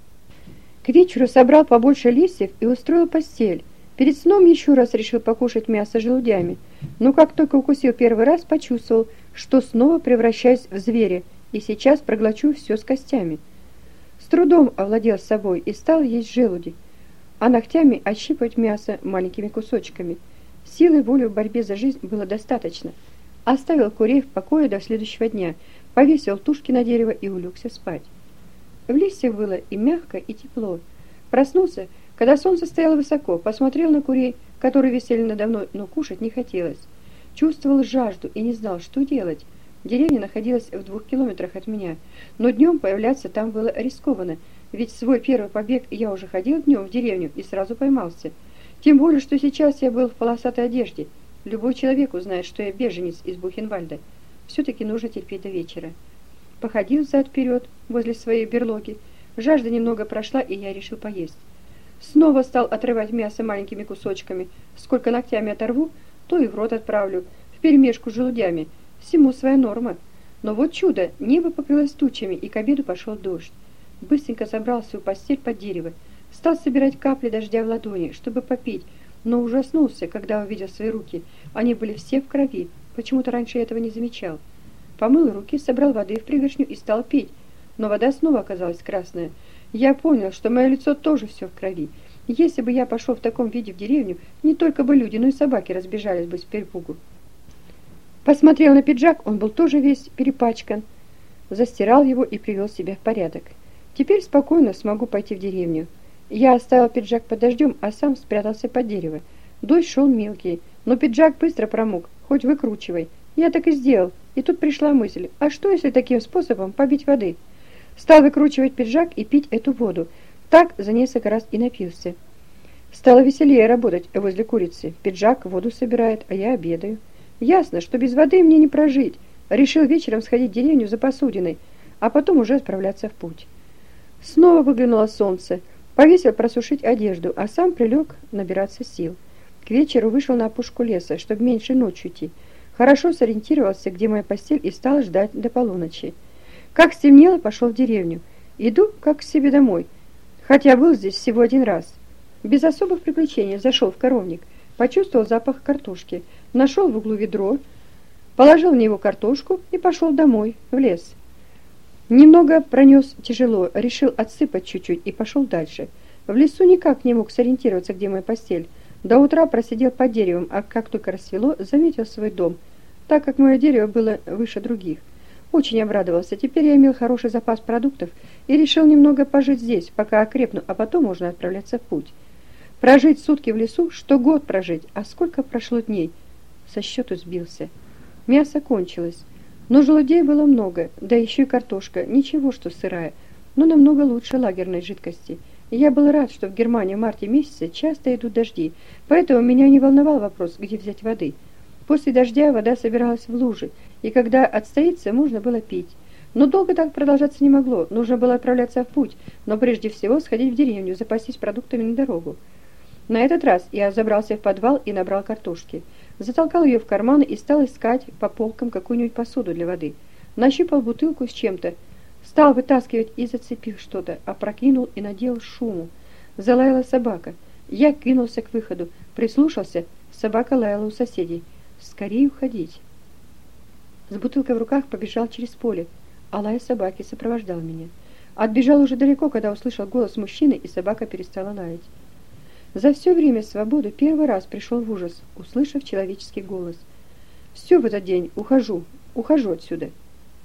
К вечеру собрал побольше листьев и устроил постель. Перед сном еще раз решил покушать мясо желудями, но как только укусил первый раз, почувствовал, что снова превращаюсь в зверя, и сейчас проглочу все с костями. С трудом овладел собой и стал есть желуди, а ногтями отщипывать мясо маленькими кусочками. Силы воли в борьбе за жизнь было достаточно. Оставил курей в покое до следующего дня, повесил тушки на дерево и улегся спать. В листьях было и мягко, и тепло. Проснулся, когда солнце стояло высоко, посмотрел на курей, которые висели надо мной, но кушать не хотелось. Чувствовал жажду и не знал, что делать. Деревня находилась в двух километрах от меня, но днем появляться там было рискованно, ведь в свой первый побег я уже ходил днем в деревню и сразу поймался. Тем более, что сейчас я был в полосатой одежде. Любой человек узнает, что я беженец из Бухенвальда. Все-таки нужно терпеть до вечера. Походил взад-вперед возле своей берлоги. Жажда немного прошла, и я решил поесть. Снова стал отрывать мясо маленькими кусочками. Сколько ногтями оторву, то и в рот отправлю, вперемешку с желудями. Всему своя норма. Но вот чудо, небо покрылось тучами, и к обеду пошел дождь. Быстренько собрал свою постель под дерево. Стал собирать капли дождя в ладони, чтобы попить, но ужаснулся, когда увидел свои руки. Они были все в крови. Почему-то раньше я этого не замечал. Помыл руки, собрал воды в пригоршню и стал пить. Но вода снова оказалась красная. Я понял, что мое лицо тоже все в крови. Если бы я пошел в таком виде в деревню, не только бы люди, но и собаки разбежались бы с перепугу. Посмотрел на пиджак, он был тоже весь перепачкан. Застирал его и привел себя в порядок. Теперь спокойно смогу пойти в деревню. Я оставил пиджак под дождем, а сам спрятался под дерево. Дождь шел мелкий, но пиджак быстро промок, хоть выкручивай. Я так и сделал, и тут пришла мысль, а что если таким способом побить воды? Стал выкручивать пиджак и пить эту воду. Так за несколько раз и напился. Стало веселее работать возле курицы. Пиджак воду собирает, а я обедаю. Ясно, что без воды мне не прожить. Решил вечером сходить в деревню за посудиной, а потом уже отправляться в путь. Снова выглянуло солнце. Повесил просушить одежду, а сам прилег набираться сил. К вечеру вышел на опушку леса, чтобы меньше ночью идти. Хорошо сориентировался, где моя постель, и стал ждать до полуночи. Как стемнело, пошел в деревню. Иду, как к себе домой, хотя был здесь всего один раз. Без особых приключений зашел в коровник, почувствовал запах картошки, нашел в углу ведро, положил в него картошку и пошел домой, в лес. Немного пронес тяжело, решил отсыпать чуть-чуть и пошел дальше. В лесу никак не мог сориентироваться, где моя постель. До утра просидел под деревом, а как только рассвело, заметил свой дом, так как мое дерево было выше других. Очень обрадовался. Теперь я имел хороший запас продуктов и решил немного пожить здесь, пока окрепну, а потом можно отправляться в путь. Прожить сутки в лесу, что год прожить, а сколько прошло дней? Со счету сбился. Мясо кончилось. Но желудей было много, да еще и картошка, ничего, что сырая, но намного лучше лагерной жидкости. Я был рад, что в Германии в марте месяце часто идут дожди, поэтому меня не волновал вопрос, где взять воды. После дождя вода собиралась в лужи, и когда отстоится, можно было пить. Но долго так продолжаться не могло, нужно было отправляться в путь, но прежде всего сходить в деревню, запастись продуктами на дорогу. На этот раз я забрался в подвал и набрал картошки. Затолкал ее в карманы и стал искать по полкам какую-нибудь посуду для воды. Нащупал бутылку с чем-то, стал вытаскивать и зацепил что-то, опрокинул и наделал шуму. Залаяла собака. Я кинулся к выходу, прислушался, собака лаяла у соседей. Скорее уходить. С бутылкой в руках побежал через поле, а лай собаки сопровождал меня. Отбежал уже далеко, когда услышал голос мужчины, и собака перестала лаять. За все время свободы первый раз пришел в ужас, услышав человеческий голос. «Все в этот день, ухожу, ухожу отсюда».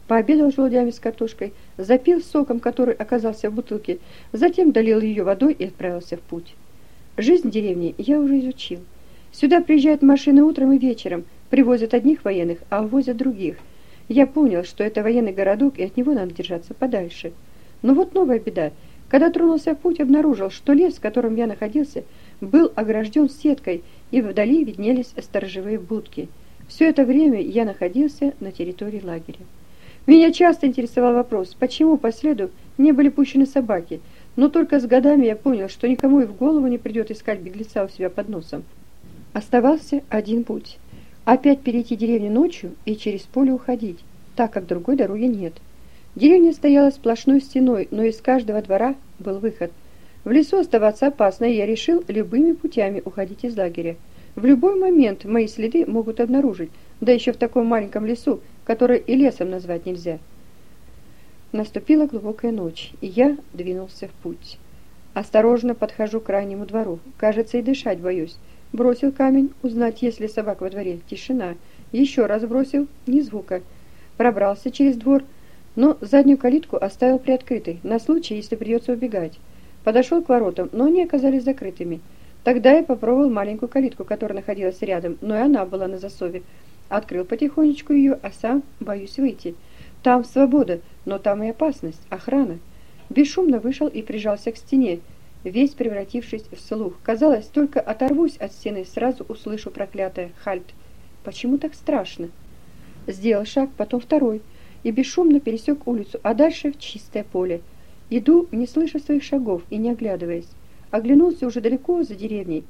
пообедал желудями с картошкой, запил соком, который оказался в бутылке, затем долил ее водой и отправился в путь. Жизнь деревни я уже изучил. Сюда приезжают машины утром и вечером, привозят одних военных, а увозят других. Я понял, что это военный городок, и от него надо держаться подальше. Но вот новая беда. Когда тронулся в путь, обнаружил, что лес, в котором я находился, был огражден сеткой, и вдали виднелись сторожевые будки. Все это время я находился на территории лагеря. Меня часто интересовал вопрос, почему по следу не были пущены собаки, но только с годами я понял, что никому и в голову не придет искать беглеца у себя под носом. Оставался один путь. Опять перейти деревню ночью и через поле уходить, так как другой дороги нет. Деревня стояла сплошной стеной, но из каждого двора был выход. В лесу оставаться опасно, и я решил любыми путями уходить из лагеря. В любой момент мои следы могут обнаружить, да еще в таком маленьком лесу, который и лесом назвать нельзя. Наступила глубокая ночь, и я двинулся в путь. Осторожно подхожу к крайнему двору. Кажется, и дышать боюсь. Бросил камень, узнать, есть ли собак во дворе. Тишина. Еще раз бросил, ни звука. Пробрался через двор, но заднюю калитку оставил приоткрытой, на случай, если придется убегать. Подошел к воротам, но они оказались закрытыми. Тогда я попробовал маленькую калитку, которая находилась рядом, но и она была на засове. Открыл потихонечку ее, а сам боюсь выйти. Там свобода, но там и опасность, охрана. Бесшумно вышел и прижался к стене, весь превратившись в слух. Казалось, только оторвусь от стены, сразу услышу проклятое «Хальт». Почему так страшно? Сделал шаг, потом второй, и бесшумно пересек улицу, а дальше в чистое поле. Иду, не слыша своих шагов и не оглядываясь. Оглянулся уже далеко за деревней.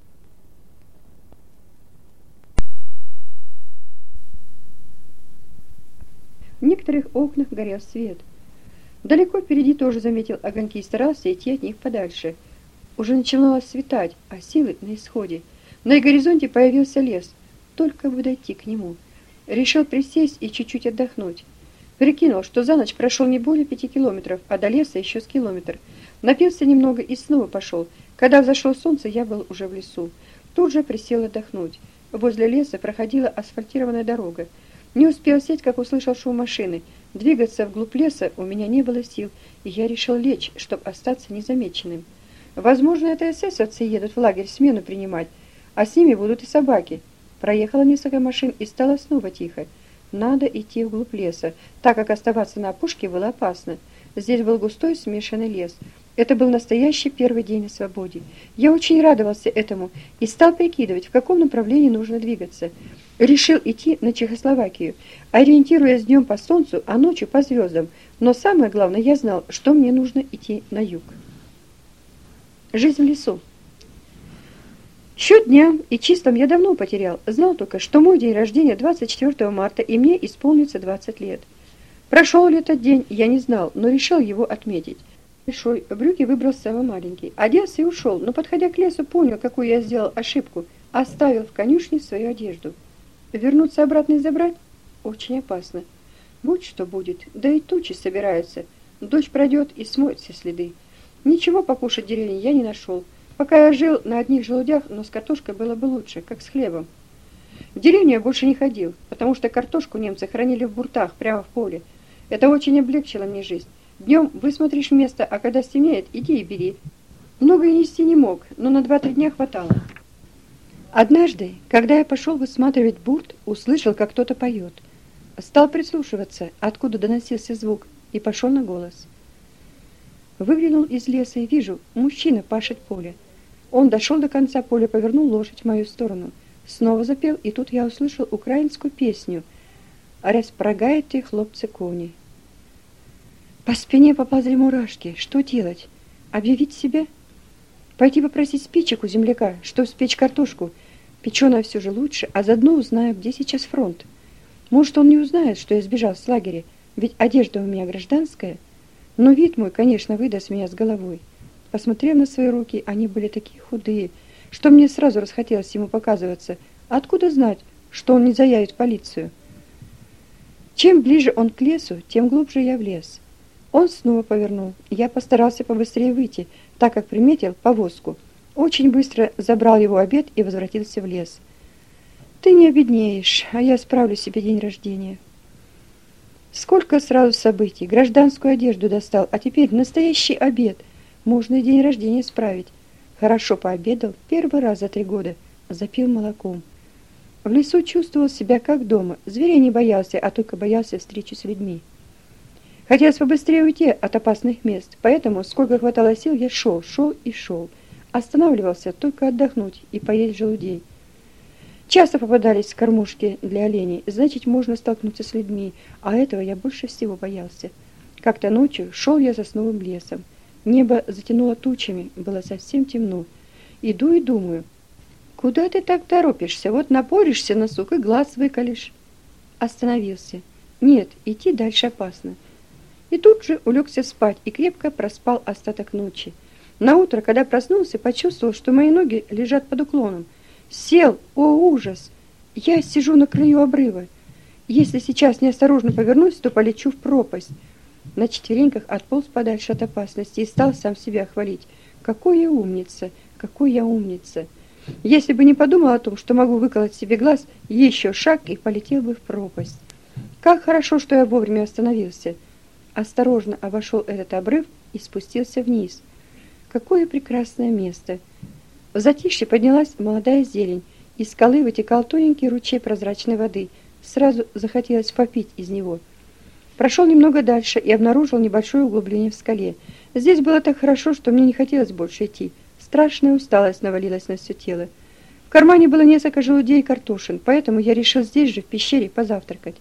В некоторых окнах горел свет. Далеко впереди тоже заметил огоньки и старался идти от них подальше. Уже начинало светать, а силы на исходе. На горизонте появился лес, только бы дойти к нему. Решил присесть и чуть-чуть отдохнуть. Прикинул, что за ночь прошел не более пяти километров, а до леса еще с километр. Напился немного и снова пошел. Когда взошло солнце, я был уже в лесу. Тут же присел отдохнуть. Возле леса проходила асфальтированная дорога. Не успел сесть, как услышал шум машины. Двигаться вглубь леса у меня не было сил, и я решил лечь, чтобы остаться незамеченным. Возможно, это эсэсовцы едут в лагерь смену принимать, а с ними будут и собаки. Проехало несколько машин, и стало снова тихо. Надо идти вглубь леса, так как оставаться на опушке было опасно. Здесь был густой смешанный лес. Это был настоящий первый день на свободе. Я очень радовался этому и стал прикидывать, в каком направлении нужно двигаться. Решил идти на Чехословакию, ориентируясь днем по солнцу, а ночью по звездам. Но самое главное, я знал, что мне нужно идти на юг. Жизнь в лесу. Счет дням и числам я давно потерял. Знал только, что мой день рождения двадцать четвёртого марта, и мне исполнится двадцать лет. Прошел ли этот день, я не знал, но решил его отметить. Большой, брюки выбрал самый маленький. Оделся и ушел, но, подходя к лесу, понял, какую я сделал ошибку. Оставил в конюшне свою одежду. Вернуться обратно и забрать? Очень опасно. Будь что будет, да и тучи собираются. Дождь пройдет и смоет все следы. Ничего покушать в деревне я не нашел. Пока я жил на одних желудях, но с картошкой было бы лучше, как с хлебом. В деревню я больше не ходил, потому что картошку немцы хранили в буртах прямо в поле. Это очень облегчило мне жизнь. Днем высмотришь место, а когда стемнеет, иди и бери. Много и нести не мог, но на два-три дня хватало. Однажды, когда я пошел высматривать бурт, услышал, как кто-то поет. Стал прислушиваться, откуда доносился звук, и пошел на голос. Выглянул из леса и вижу, мужчина пашет поле. Он дошел до конца поля, повернул лошадь в мою сторону. Снова запел, и тут я услышал украинскую песню «Распрогаете, хлопцы, кони». По спине поползли мурашки. Что делать? Объявить себя? Пойти попросить спичек у земляка, что спечь картошку. Печеная все же лучше, а заодно узнаю, где сейчас фронт. Может, он не узнает, что я сбежал с лагеря, ведь одежда у меня гражданская. Но вид мой, конечно, выдаст меня с головой. Посмотрев на свои руки, они были такие худые, что мне сразу расхотелось ему показываться. Откуда знать, что он не заявит в полицию? Чем ближе он к лесу, тем глубже я влез. Он снова повернул. Я постарался побыстрее выйти, так как приметил повозку. Очень быстро забрал его обед и возвратился в лес. Ты не обеднеешь, а я справлю себе день рождения. Сколько сразу событий. Гражданскую одежду достал, а теперь настоящий обед. Можно и день рождения справить. Хорошо пообедал, первый раз за три года. Запил молоком. В лесу чувствовал себя как дома. Зверей не боялся, а только боялся встречи с людьми. Хотелось побыстрее уйти от опасных мест, поэтому, сколько хватало сил, я шел, шел и шел. Останавливался только отдохнуть и поесть желудей. Часто попадались кормушки для оленей, значит, можно столкнуться с людьми, а этого я больше всего боялся. Как-то ночью шел я сосновым лесом. Небо затянуло тучами, было совсем темно. Иду и думаю, куда ты так торопишься? Вот напоришься на сук и глаз выколешь. Остановился. Нет, идти дальше опасно. И тут же улегся спать и крепко проспал остаток ночи. Наутро, когда проснулся, почувствовал, что мои ноги лежат под уклоном. Сел, о ужас! Я сижу на краю обрыва. Если сейчас неосторожно повернусь, то полечу в пропасть. На четвереньках отполз подальше от опасности и стал сам себя хвалить. Какой я умница, какой я умница! Если бы не подумал о том, что могу выколоть себе глаз, еще шаг и полетел бы в пропасть. Как хорошо, что я вовремя остановился. Осторожно обошел этот обрыв и спустился вниз. Какое прекрасное место! В затишье поднялась молодая зелень, из скалы вытекал тоненький ручей прозрачной воды. Сразу захотелось попить из него. Прошел немного дальше и обнаружил небольшое углубление в скале. Здесь было так хорошо, что мне не хотелось больше идти. Страшная усталость навалилась на все тело. В кармане было несколько желудей и картошин, поэтому я решил здесь же, в пещере, позавтракать.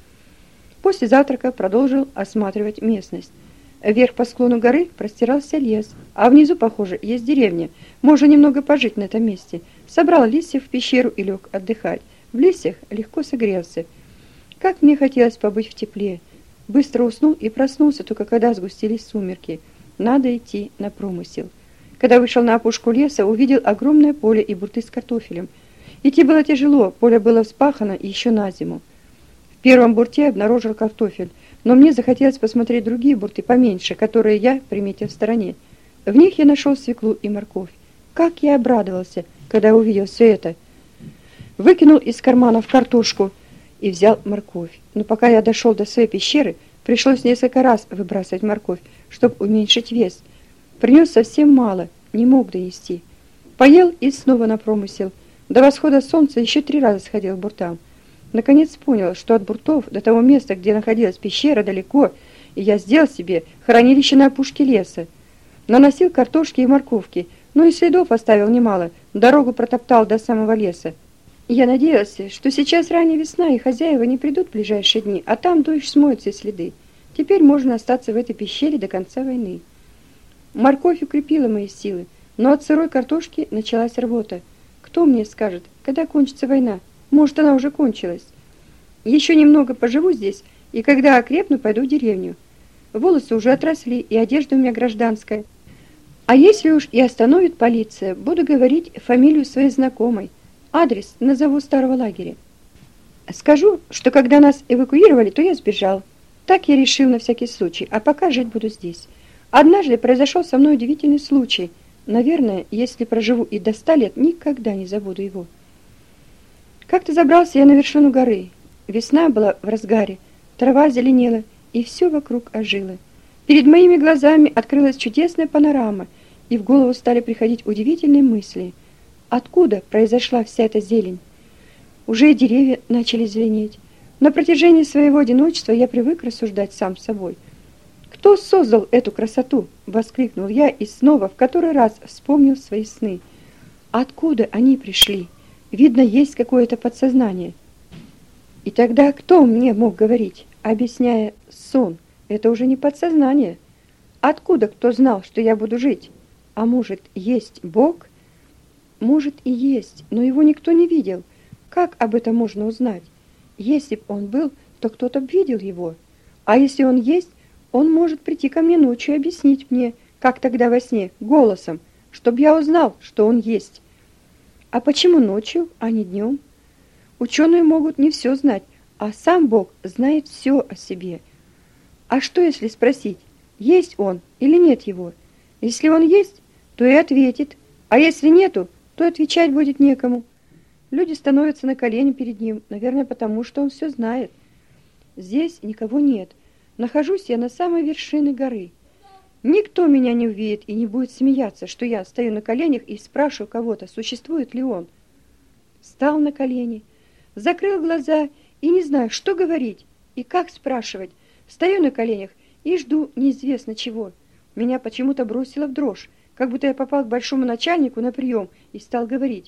После завтрака продолжил осматривать местность. Вверх по склону горы простирался лес, а внизу, похоже, есть деревня. Можно немного пожить на этом месте. Собрал листьев в пещеру и лег отдыхать. В листьях легко согрелся. Как мне хотелось побыть в тепле. Быстро уснул и проснулся, только когда сгустились сумерки. Надо идти на промысел. Когда вышел на опушку леса, увидел огромное поле и бурты с картофелем. Идти было тяжело, поле было вспахано еще на зиму. В первом бурте обнаружил картофель, но мне захотелось посмотреть другие бурты поменьше, которые я приметил в стороне. В них я нашел свеклу и морковь. Как я обрадовался, когда увидел все это. Выкинул из карманов картошку и взял морковь. Но пока я дошел до своей пещеры, пришлось несколько раз выбрасывать морковь, чтобы уменьшить вес. Принес совсем мало, не мог донести. Поел и снова на промысел. До восхода солнца еще три раза сходил к буртам. Наконец понял, что от буртов до того места, где находилась пещера, далеко, и я сделал себе хранилище на опушке леса. Наносил картошки и морковки, но и следов оставил немало, дорогу протоптал до самого леса. Я надеялся, что сейчас ранняя весна, и хозяева не придут в ближайшие дни, а там дождь смоет все следы. Теперь можно остаться в этой пещере до конца войны. Морковь укрепила мои силы, но от сырой картошки началась рвота. Кто мне скажет, когда кончится война? Может, она уже кончилась. Еще немного поживу здесь, и когда окрепну, пойду в деревню. Волосы уже отросли, и одежда у меня гражданская. А если уж и остановит полиция, буду говорить фамилию своей знакомой. Адрес назову старого лагеря. Скажу, что когда нас эвакуировали, то я сбежал. Так я решил на всякий случай, а пока жить буду здесь. Однажды произошел со мной удивительный случай. Наверное, если проживу и до ста лет, никогда не забуду его. Как-то забрался я на вершину горы. Весна была в разгаре, трава зеленела, и все вокруг ожило. Перед моими глазами открылась чудесная панорама, и в голову стали приходить удивительные мысли. Откуда произошла вся эта зелень? Уже и деревья начали зеленеть. На протяжении своего одиночества я привык рассуждать сам с собой. «Кто создал эту красоту?» — воскликнул я и снова в который раз вспомнил свои сны. Откуда они пришли? Видно, есть какое-то подсознание. И тогда кто мне мог говорить, объясняя сон? Это уже не подсознание. Откуда кто знал, что я буду жить? А может, есть Бог? Может и есть, но его никто не видел. Как об этом можно узнать? Если бы он был, то кто-то бы видел его. А если он есть, он может прийти ко мне ночью и объяснить мне, как тогда во сне, голосом, чтобы я узнал, что он есть. А почему ночью, а не днем? Ученые могут не все знать, а сам Бог знает все о себе. А что, если спросить, есть он или нет его? Если он есть, то и ответит, а если нету, то отвечать будет некому. Люди становятся на колени перед ним, наверное, потому что он все знает. Здесь никого нет. Нахожусь я на самой вершине горы. Никто меня не увидит и не будет смеяться, что я стою на коленях и спрашиваю кого-то, существует ли он. Встал на колени, закрыл глаза и не знаю, что говорить и как спрашивать. Стою на коленях и жду неизвестно чего. Меня почему-то бросило в дрожь, как будто я попал к большому начальнику на прием и стал говорить.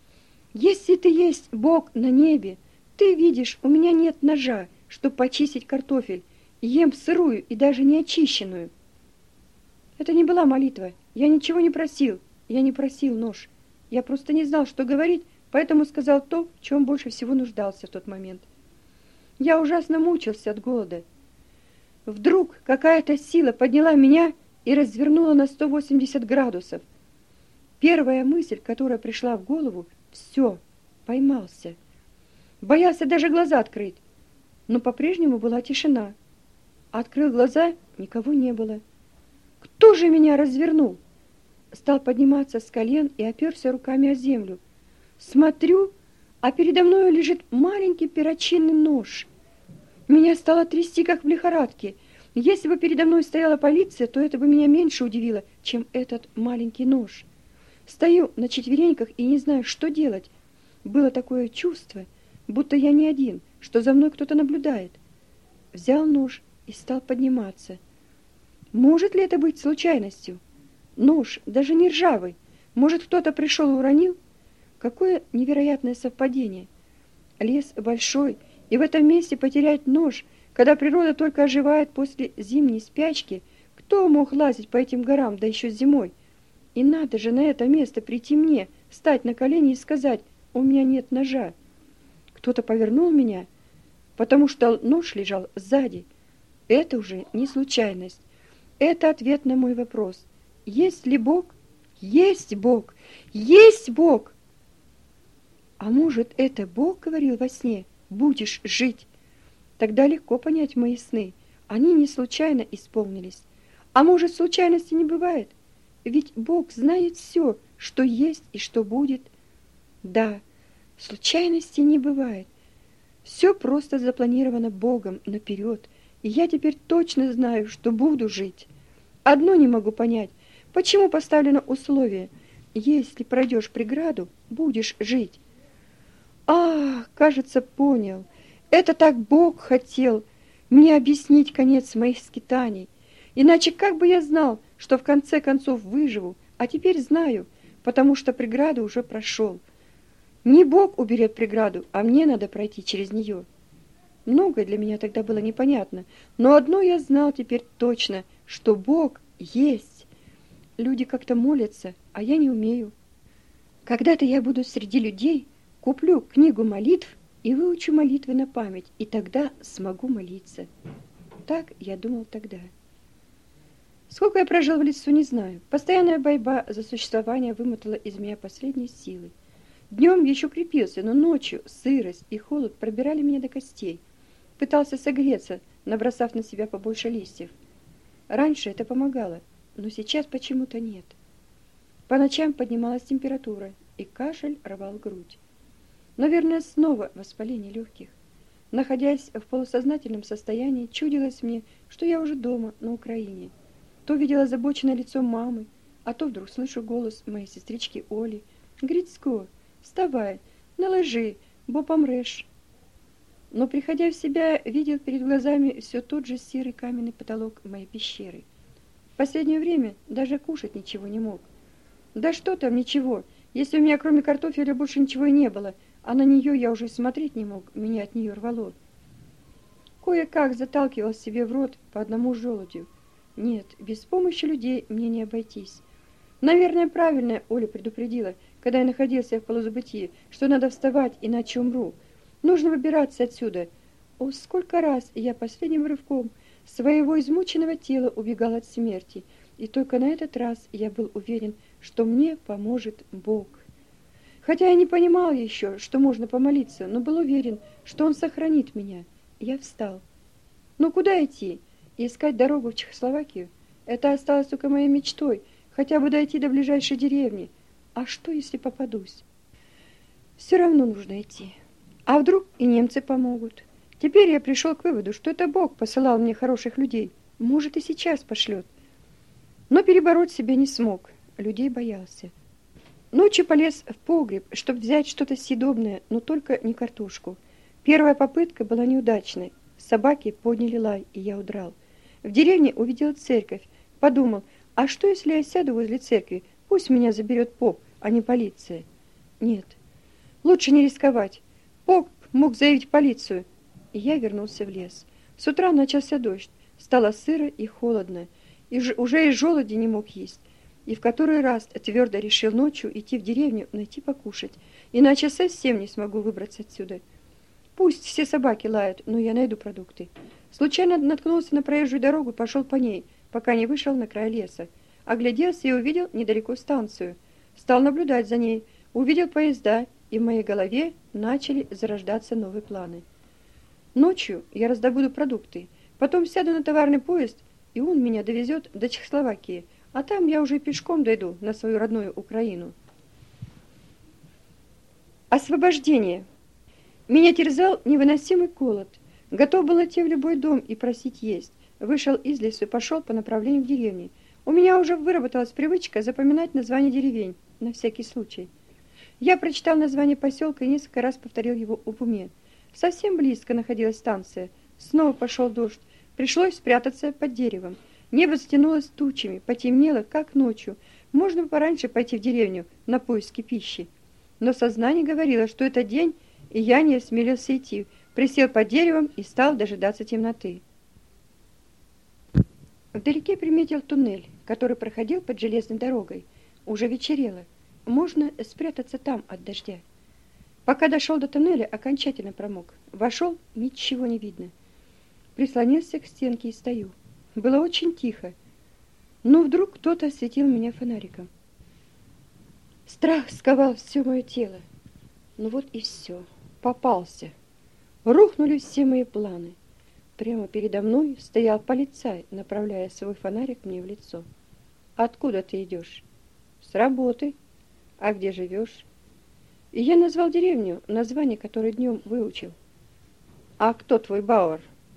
«Если ты есть Бог на небе, ты видишь, у меня нет ножа, чтобы почистить картофель, и ем сырую и даже не очищенную». Это не была молитва, я ничего не просил, я не просил нож. Я просто не знал, что говорить, поэтому сказал то, в чем больше всего нуждался в тот момент. Я ужасно мучился от голода. Вдруг какая-то сила подняла меня и развернула на сто восемьдесят градусов. Первая мысль, которая пришла в голову, все, поймался. Боялся даже глаза открыть, но по-прежнему была тишина. Открыл глаза, никого не было. Кто же меня развернул? Стал подниматься с колен и оперся руками о землю. Смотрю, а передо мною лежит маленький перочинный нож. Меня стало трясти, как в лихорадке. Если бы передо мной стояла полиция, то это бы меня меньше удивило, чем этот маленький нож. Стою на четвереньках и не знаю, что делать. Было такое чувство, будто я не один, что за мной кто-то наблюдает. Взял нож и стал подниматься. Может ли это быть случайностью? Нож, даже не ржавый. Может, кто-то пришел и уронил? Какое невероятное совпадение. Лес большой, и в этом месте потерять нож, когда природа только оживает после зимней спячки, кто мог лазить по этим горам, да еще зимой? И надо же на это место прийти мне, встать на колени и сказать, у меня нет ножа. Кто-то повернул меня, потому что нож лежал сзади. Это уже не случайность. Это ответ на мой вопрос. Есть ли Бог? Есть Бог! Есть Бог! А может, это Бог говорил во сне? Будешь жить. Тогда легко понять мои сны. Они не случайно исполнились. А может, случайности не бывает? Ведь Бог знает все, что есть и что будет. Да, случайности не бывает. Все просто запланировано Богом наперед, и я теперь точно знаю, что буду жить. Одно не могу понять, почему поставлено условие: если пройдешь преграду, будешь жить. А, кажется, понял. Это так Бог хотел мне объяснить конец моих скитаний. Иначе как бы я знал, что в конце концов выживу, а теперь знаю, потому что преграду уже прошел. Не Бог уберет преграду, а мне надо пройти через нее. Многое для меня тогда было непонятно, но одно я знал теперь точно, что Бог есть. Люди как-то молятся, а я не умею. Когда-то я буду среди людей, куплю книгу молитв и выучу молитвы на память, и тогда смогу молиться. Так я думал тогда. Сколько я прожил в лесу, не знаю. Постоянная борьба за существование вымотала из меня последние силы. Днем еще крепился, но ночью сырость и холод пробирали меня до костей. Пытался согреться, набросав на себя побольше листьев. Раньше это помогало, но сейчас почему-то нет. По ночам поднималась температура, и кашель рвал грудь. Наверное, снова воспаление легких. Находясь в полусознательном состоянии, чудилось мне, что я уже дома, на Украине. То видела озабоченное лицо мамы, а то вдруг слышу голос моей сестрички Оли. «Грицько, вставай, наложи, бо помрешь». Но, приходя в себя, видел перед глазами все тот же серый каменный потолок моей пещеры. В последнее время даже кушать ничего не мог. Да что там ничего, если у меня кроме картофеля больше ничего и не было, а на нее я уже смотреть не мог, меня от нее рвало. Кое-как заталкивал себе в рот по одному желудю. Нет, без помощи людей мне не обойтись. Наверное, правильно Оля предупредила, когда я находился в полузабытии, что надо вставать, иначе умру. Нужно выбираться отсюда. О, сколько раз я последним рывком своего измученного тела убегал от смерти, и только на этот раз я был уверен, что мне поможет Бог. Хотя я не понимал еще, что можно помолиться, но был уверен, что Он сохранит меня. Я встал. Ну, куда идти? Искать дорогу в Чехословакию? Это осталось только моей мечтой, хотя бы дойти до ближайшей деревни. А что, если попадусь? Все равно нужно идти. А вдруг и немцы помогут? Теперь я пришел к выводу, что это Бог посылал мне хороших людей. Может, и сейчас пошлет. Но перебороть себя не смог. Людей боялся. Ночью полез в погреб, чтобы взять что-то съедобное, но только не картошку. Первая попытка была неудачной. Собаки подняли лай, и я удрал. В деревне увидел церковь. Подумал, а что, если я сяду возле церкви? Пусть меня заберет поп, а не полиция. Нет, лучше не рисковать. Поп мог заявить полицию. И я вернулся в лес. С утра начался дождь. Стало сыро и холодно. И ж, уже и желуди не мог есть. И в который раз твердо решил ночью идти в деревню, найти покушать. Иначе совсем не смогу выбраться отсюда. Пусть все собаки лают, но я найду продукты. Случайно наткнулся на проезжую дорогу и пошел по ней, пока не вышел на край леса. Огляделся и увидел недалеко станцию. Стал наблюдать за ней. Увидел поезда, и в моей голове начали зарождаться новые планы. Ночью я раздобуду продукты, потом сяду на товарный поезд, и он меня довезет до Чехословакии, а там я уже пешком дойду на свою родную Украину. Освобождение. Меня терзал невыносимый голод. Готов был идти в любой дом и просить есть. Вышел из лесу и пошел по направлению к деревне. У меня уже выработалась привычка запоминать названия деревень, на всякий случай. Я прочитал название поселка и несколько раз повторил его в уме. Совсем близко находилась станция. Снова пошел дождь. Пришлось спрятаться под деревом. Небо затянулось тучами, потемнело, как ночью. Можно бы пораньше пойти в деревню на поиски пищи. Но сознание говорило, что это день, и я не осмелился идти. Присел под деревом и стал дожидаться темноты. Вдалеке приметил туннель, который проходил под железной дорогой. Уже вечерело. Можно спрятаться там от дождя. Пока дошел до туннеля, окончательно промок. Вошел, ничего не видно. Прислонился к стенке и стою. Было очень тихо. Но вдруг кто-то осветил меня фонариком. Страх сковал все мое тело. Ну вот и все. Попался. Рухнули все мои планы. Прямо передо мной стоял полицай, направляя свой фонарик мне в лицо. «Откуда ты идешь?» «С работы». «А где живешь?» И я назвал деревню, название которой днем выучил. «А кто твой Бауэр?»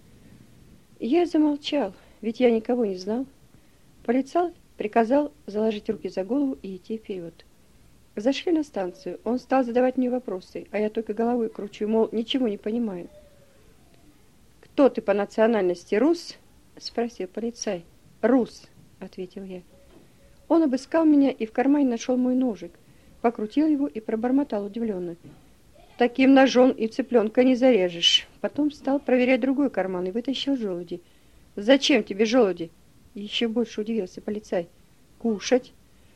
Я замолчал, ведь я никого не знал. Полицай приказал заложить руки за голову и идти вперед. Зашли на станцию. Он стал задавать мне вопросы, а я только головой кручу, мол, ничего не понимаю. «Кто ты по национальности, рус?» — спросил полицай. «Рус», — ответил я. Он обыскал меня и в кармане нашел мой ножик, покрутил его и пробормотал удивленно. «Таким ножом и цыпленка не зарежешь». Потом стал проверять другой карман и вытащил желуди. «Зачем тебе желуди?» Еще больше удивился полицай. «Кушать».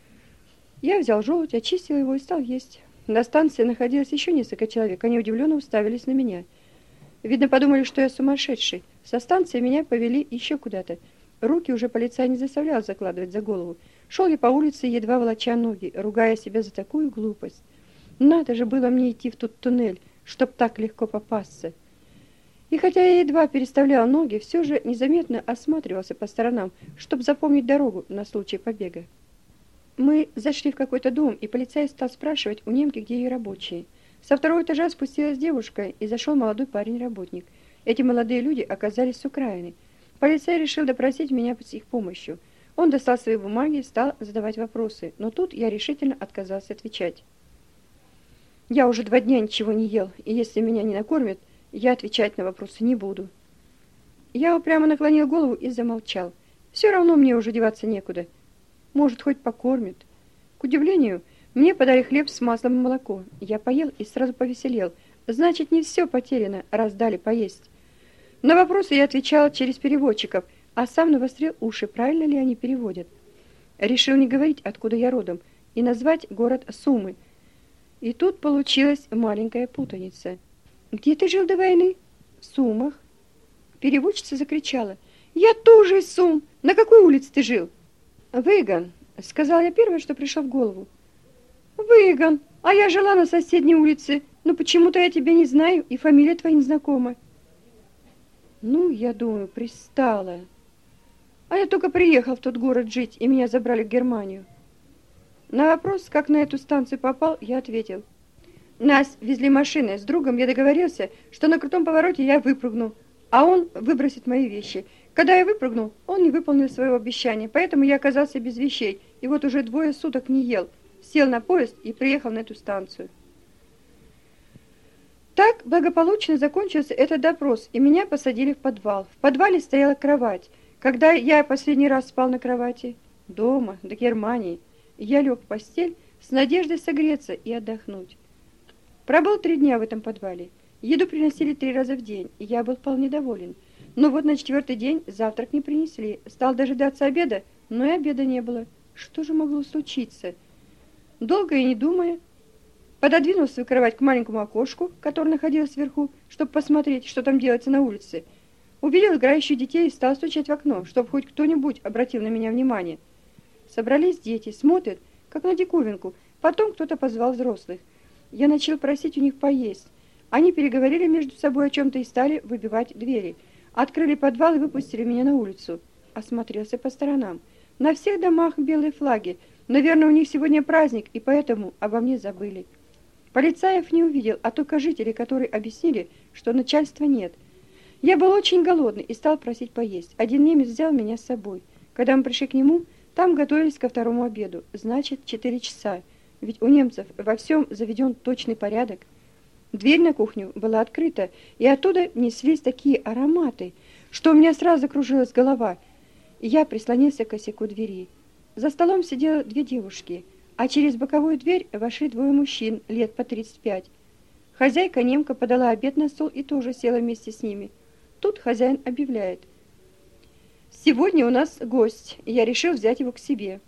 Я взял желудь, очистил его и стал есть. На станции находилось еще несколько человек. Они удивленно уставились на меня. Видно, подумали, что я сумасшедший. Со станции меня повели еще куда-то. Руки уже полицай не заставлял закладывать за голову. Шел я по улице, едва волоча ноги, ругая себя за такую глупость. Надо же было мне идти в тот туннель, чтоб так легко попасться. И хотя я едва переставлял ноги, все же незаметно осматривался по сторонам, чтобы запомнить дорогу на случай побега. Мы зашли в какой-то дом, и полицай стал спрашивать у немки, где ее рабочие. Со второго этажа спустилась девушка, и зашел молодой парень-работник. Эти молодые люди оказались с Украины. Полицай решил допросить меня с их помощью. Он достал свои бумаги и стал задавать вопросы, но тут я решительно отказался отвечать. Я уже два дня ничего не ел, и если меня не накормят, я отвечать на вопросы не буду. Я упрямо наклонил голову и замолчал. Все равно мне уже деваться некуда. Может, хоть покормят. К удивлению, мне подали хлеб с маслом и молоко. Я поел и сразу повеселел. Значит, не все потеряно, раз дали поесть. На вопросы я отвечал через переводчиков, а сам навострил уши, правильно ли они переводят. Решил не говорить, откуда я родом, и назвать город Сумы. И тут получилась маленькая путаница. «Где ты жил до войны?» «В Сумах». Переводчица закричала. «Я тоже из Сум! На какой улице ты жил?» «Выгон», — сказал я первое, что пришло в голову. «Выгон, а я жила на соседней улице, но почему-то я тебя не знаю, и фамилия твоя не знакома». Ну, я думаю, пристала. А я только приехал в тот город жить, и меня забрали в Германию. На вопрос, как на эту станцию попал, я ответил. Нас везли машины. С другом я договорился, что на крутом повороте я выпрыгну, а он выбросит мои вещи. Когда я выпрыгнул, он не выполнил своего обещания, поэтому я оказался без вещей, и вот уже двое суток не ел. Сел на поезд и приехал на эту станцию. Так благополучно закончился этот допрос, и меня посадили в подвал. В подвале стояла кровать. Когда я последний раз спал на кровати? Дома, до Германии. Я лег в постель с надеждой согреться и отдохнуть. Пробыл три дня в этом подвале. Еду приносили три раза в день, и я был вполне доволен. Но вот на четвертый день завтрак не принесли. Стал дожидаться обеда, но и обеда не было. Что же могло случиться? Долго и не думая, пододвинул свою кровать к маленькому окошку, которое находилось вверху, чтобы посмотреть, что там делается на улице. Увидел играющих детей и стал стучать в окно, чтобы хоть кто-нибудь обратил на меня внимание. Собрались дети, смотрят, как на диковинку. Потом кто-то позвал взрослых. Я начал просить у них поесть. Они переговорили между собой о чем-то и стали выбивать двери. Открыли подвал и выпустили меня на улицу. Осмотрелся по сторонам. На всех домах белые флаги. Наверное, у них сегодня праздник, и поэтому обо мне забыли. Полицаев не увидел, а только жители, которые объяснили, что начальства нет. Я был очень голодный и стал просить поесть. Один немец взял меня с собой. Когда мы пришли к нему, там готовились ко второму обеду. Значит, четыре часа. Ведь у немцев во всем заведен точный порядок. Дверь на кухню была открыта, и оттуда неслись такие ароматы, что у меня сразу закружилась голова, и я прислонился к косяку двери. За столом сидело две девушки, а через боковую дверь вошли двое мужчин лет по тридцать пять. Хозяйка немка подала обед на стол и тоже села вместе с ними. Тут хозяин объявляет: «Сегодня у нас гость, и я решил взять его к себе».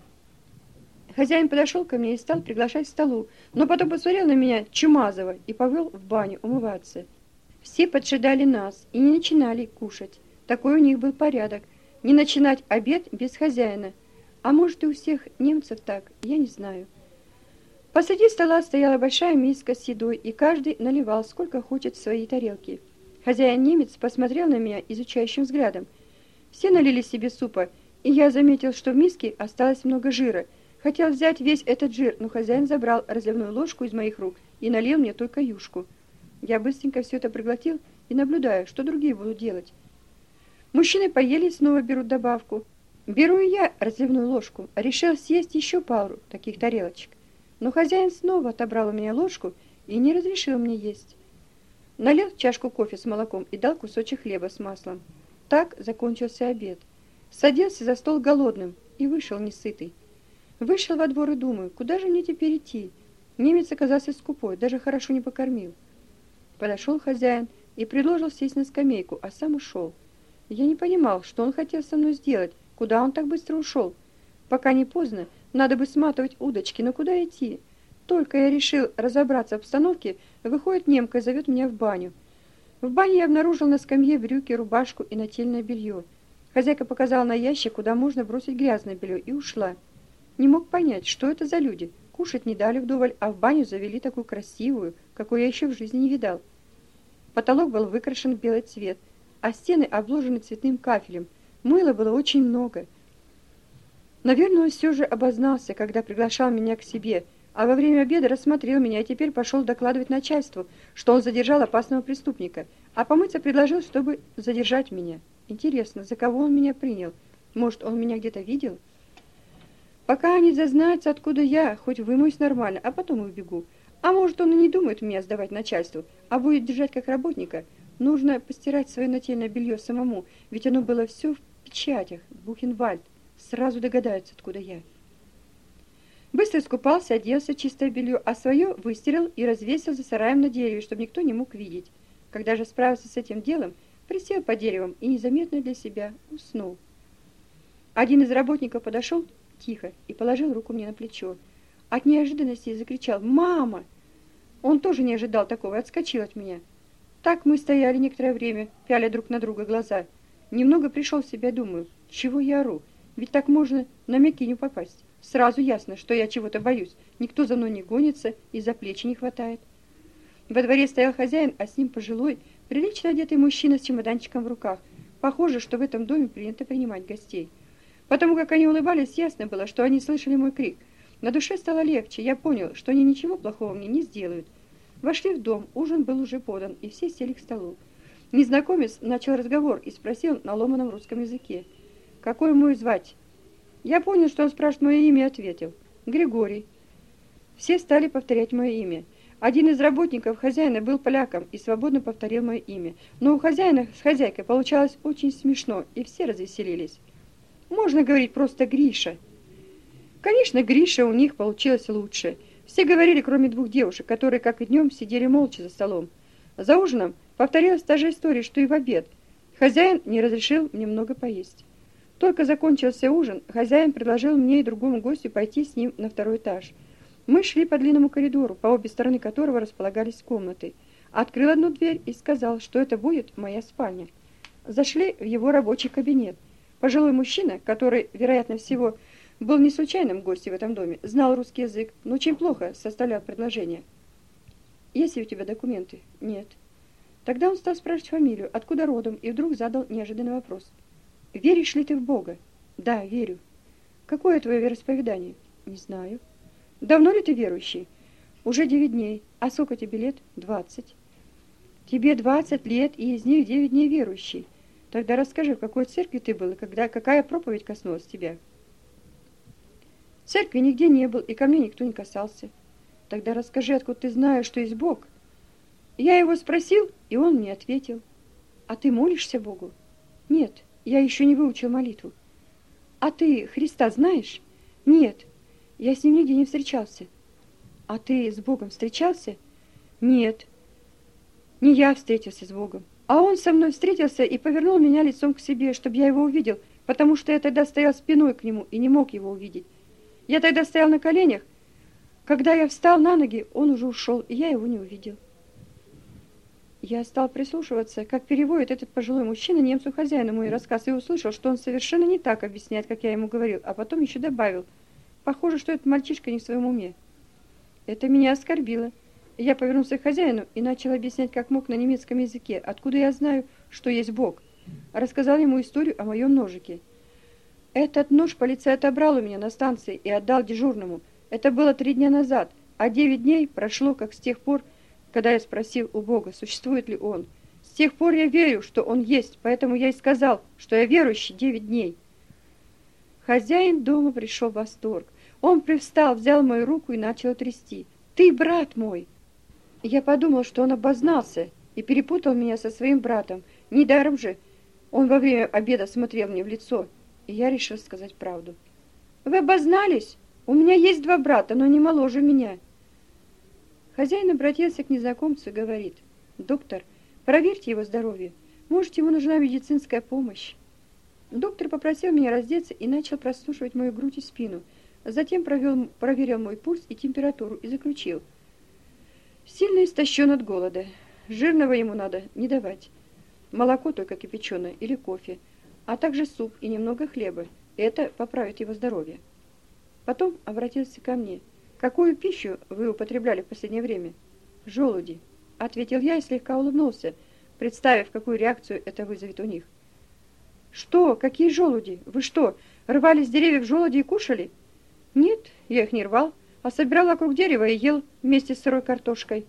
Хозяин подошел ко мне и стал приглашать к столу, но потом посмотрел на меня чумазово и повел в баню умываться. Все поджидали нас и не начинали кушать. Такой у них был порядок – не начинать обед без хозяина. А может, и у всех немцев так, я не знаю. Посреди стола стояла большая миска с едой, и каждый наливал сколько хочет в свои тарелки. Хозяин-немец посмотрел на меня изучающим взглядом. Все налили себе супа, и я заметил, что в миске осталось много жира. Хотел взять весь этот жир, но хозяин забрал разливную ложку из моих рук и налил мне только юшку. Я быстренько все это проглотил и наблюдаю, что другие будут делать. Мужчины поели и снова берут добавку. Беру и я разливную ложку, решил съесть еще пару таких тарелочек. Но хозяин снова отобрал у меня ложку и не разрешил мне есть. Налил чашку кофе с молоком и дал кусочек хлеба с маслом. Так закончился обед. Садился за стол голодным и вышел несытый. Вышел во двор и думаю, куда же мне теперь идти? Немец оказался скупой, даже хорошо не покормил. Подошел хозяин и предложил сесть на скамейку, а сам ушел. Я не понимал, что он хотел со мной сделать, куда он так быстро ушел. Пока не поздно, надо бы сматывать удочки, но куда идти? Только я решил разобраться в обстановке, выходит немка и зовет меня в баню. В бане я обнаружил на скамье брюки, рубашку и нательное белье. Хозяйка показала на ящик, куда можно бросить грязное белье, и ушла. Не мог понять, что это за люди. Кушать не дали вдоволь, а в баню завели такую красивую, какой я еще в жизни не видал. Потолок был выкрашен в белый цвет, а стены обложены цветным кафелем. Мыла было очень много. Наверное, он все же обознался, когда приглашал меня к себе, а во время обеда рассмотрел меня и теперь пошел докладывать начальству, что он задержал опасного преступника, а помыться предложил, чтобы задержать меня. Интересно, за кого он меня принял? Может, он меня где-то видел? Пока они зазнаются, откуда я, хоть вымоюсь нормально, а потом и убегу. А может, он и не думает меня сдавать начальству, а будет держать как работника. Нужно постирать свое нательное белье самому, ведь оно было все в печатях, Бухенвальд. Сразу догадаются, откуда я. Быстро искупался, оделся в чистое белье, а свое выстирал и развесил за сараем на дереве, чтобы никто не мог видеть. Когда же справился с этим делом, присел под деревом и незаметно для себя уснул. Один из работников подошел тихо и положил руку мне на плечо. От неожиданности закричал: «Мама!» Он тоже не ожидал такого и отскочил от меня. Так мы стояли некоторое время, пяля друг на друга глаза. Немного пришел в себя, думаю, чего я ору? Ведь так можно на мякиню попасть. Сразу ясно, что я чего-то боюсь. Никто за мной не гонится и за плечи не хватает. Во дворе стоял хозяин, а с ним пожилой, прилично одетый мужчина с чемоданчиком в руках. Похоже, что в этом доме принято принимать гостей. Потому как они улыбались, ясно было, что они слышали мой крик. На душе стало легче, я понял, что они ничего плохого мне не сделают. Вошли в дом, ужин был уже подан, и все сели к столу. Незнакомец начал разговор и спросил на ломаном русском языке: «Какой мой звать?» Я понял, что он спрашивает мое имя, и ответил: «Григорий». Все стали повторять мое имя. Один из работников хозяина был поляком и свободно повторил мое имя. Но у хозяина с хозяйкой получалось очень смешно, и все развеселились. Можно говорить просто «Гриша». Конечно, Гриша у них получилось лучше. Все говорили, кроме двух девушек, которые, как и днем, сидели молча за столом. За ужином повторилась та же история, что и в обед. Хозяин не разрешил мне много поесть. Только закончился ужин, хозяин предложил мне и другому гостю пойти с ним на второй этаж. Мы шли по длинному коридору, по обе стороны которого располагались комнаты. Открыл одну дверь и сказал, что это будет моя спальня. Зашли в его рабочий кабинет. Пожилой мужчина, который, вероятно всего, был не случайным гостем в этом доме, знал русский язык, но очень плохо составлял предложения. «Есть ли у тебя документы?» «Нет». Тогда он стал спрашивать фамилию, откуда родом, и вдруг задал неожиданный вопрос. «Веришь ли ты в Бога?» «Да, верю». «Какое твое вероисповедание?» «Не знаю». «Давно ли ты верующий?» «Уже девять дней. А сколько тебе лет?» «Двадцать». «Тебе двадцать лет, и из них девять дней верующий. Тогда расскажи, в какой церкви ты был, и когда, какая проповедь коснулась тебя?» «В церкви нигде не был, и ко мне никто не касался». «Тогда расскажи, откуда ты знаешь, что есть Бог?» Я его спросил, и он мне ответил. «А ты молишься Богу?» «Нет, я еще не выучил молитву». «А ты Христа знаешь?» «Нет, я с ним нигде не встречался». «А ты с Богом встречался?» «Нет, не я встретился с Богом, а он со мной встретился и повернул меня лицом к себе, чтобы я его увидел, потому что я тогда стоял спиной к нему и не мог его увидеть. Я тогда стоял на коленях. Когда я встал на ноги, он уже ушел, и я его не увидел». Я стал прислушиваться, как переводит этот пожилой мужчина немцу-хозяину мой рассказ, и услышал, что он совершенно не так объясняет, как я ему говорил, а потом еще добавил: «Похоже, что этот мальчишка не в своем уме». Это меня оскорбило. Я повернулся к хозяину и начал объяснять, как мог, на немецком языке, откуда я знаю, что есть Бог. Рассказал ему историю о моем ножике. «Этот нож полицай отобрал у меня на станции и отдал дежурному. Это было три дня назад, а девять дней прошло, как с тех пор, когда я спросил у Бога, существует ли Он. С тех пор я верю, что Он есть, поэтому я и сказал, что я верующий девять дней». Хозяин дома пришел в восторг. Он привстал, взял мою руку и начал трясти. «Ты брат мой!» Я подумал, что он обознался и перепутал меня со своим братом. Недаром же он во время обеда смотрел мне в лицо, и я решил сказать правду. «Вы обознались? У меня есть два брата, но они моложе меня». Хозяин обратился к незнакомцу и говорит: «Доктор, проверьте его здоровье. Может, ему нужна медицинская помощь». Доктор попросил меня раздеться и начал прослушивать мою грудь и спину. Затем провел, проверил мой пульс и температуру и заключил: «Сильно истощен от голода. Жирного ему надо не давать. Молоко только кипяченое или кофе, а также суп и немного хлеба. Это поправит его здоровье». Потом обратился ко мне: «Какую пищу вы употребляли в последнее время?» «Желуди», — ответил я и слегка улыбнулся, представив, какую реакцию это вызовет у них. «Что? Какие желуди? Вы что, рвали с деревьев желуди и кушали?» «Нет, я их не рвал, а собирал вокруг дерева и ел вместе с сырой картошкой».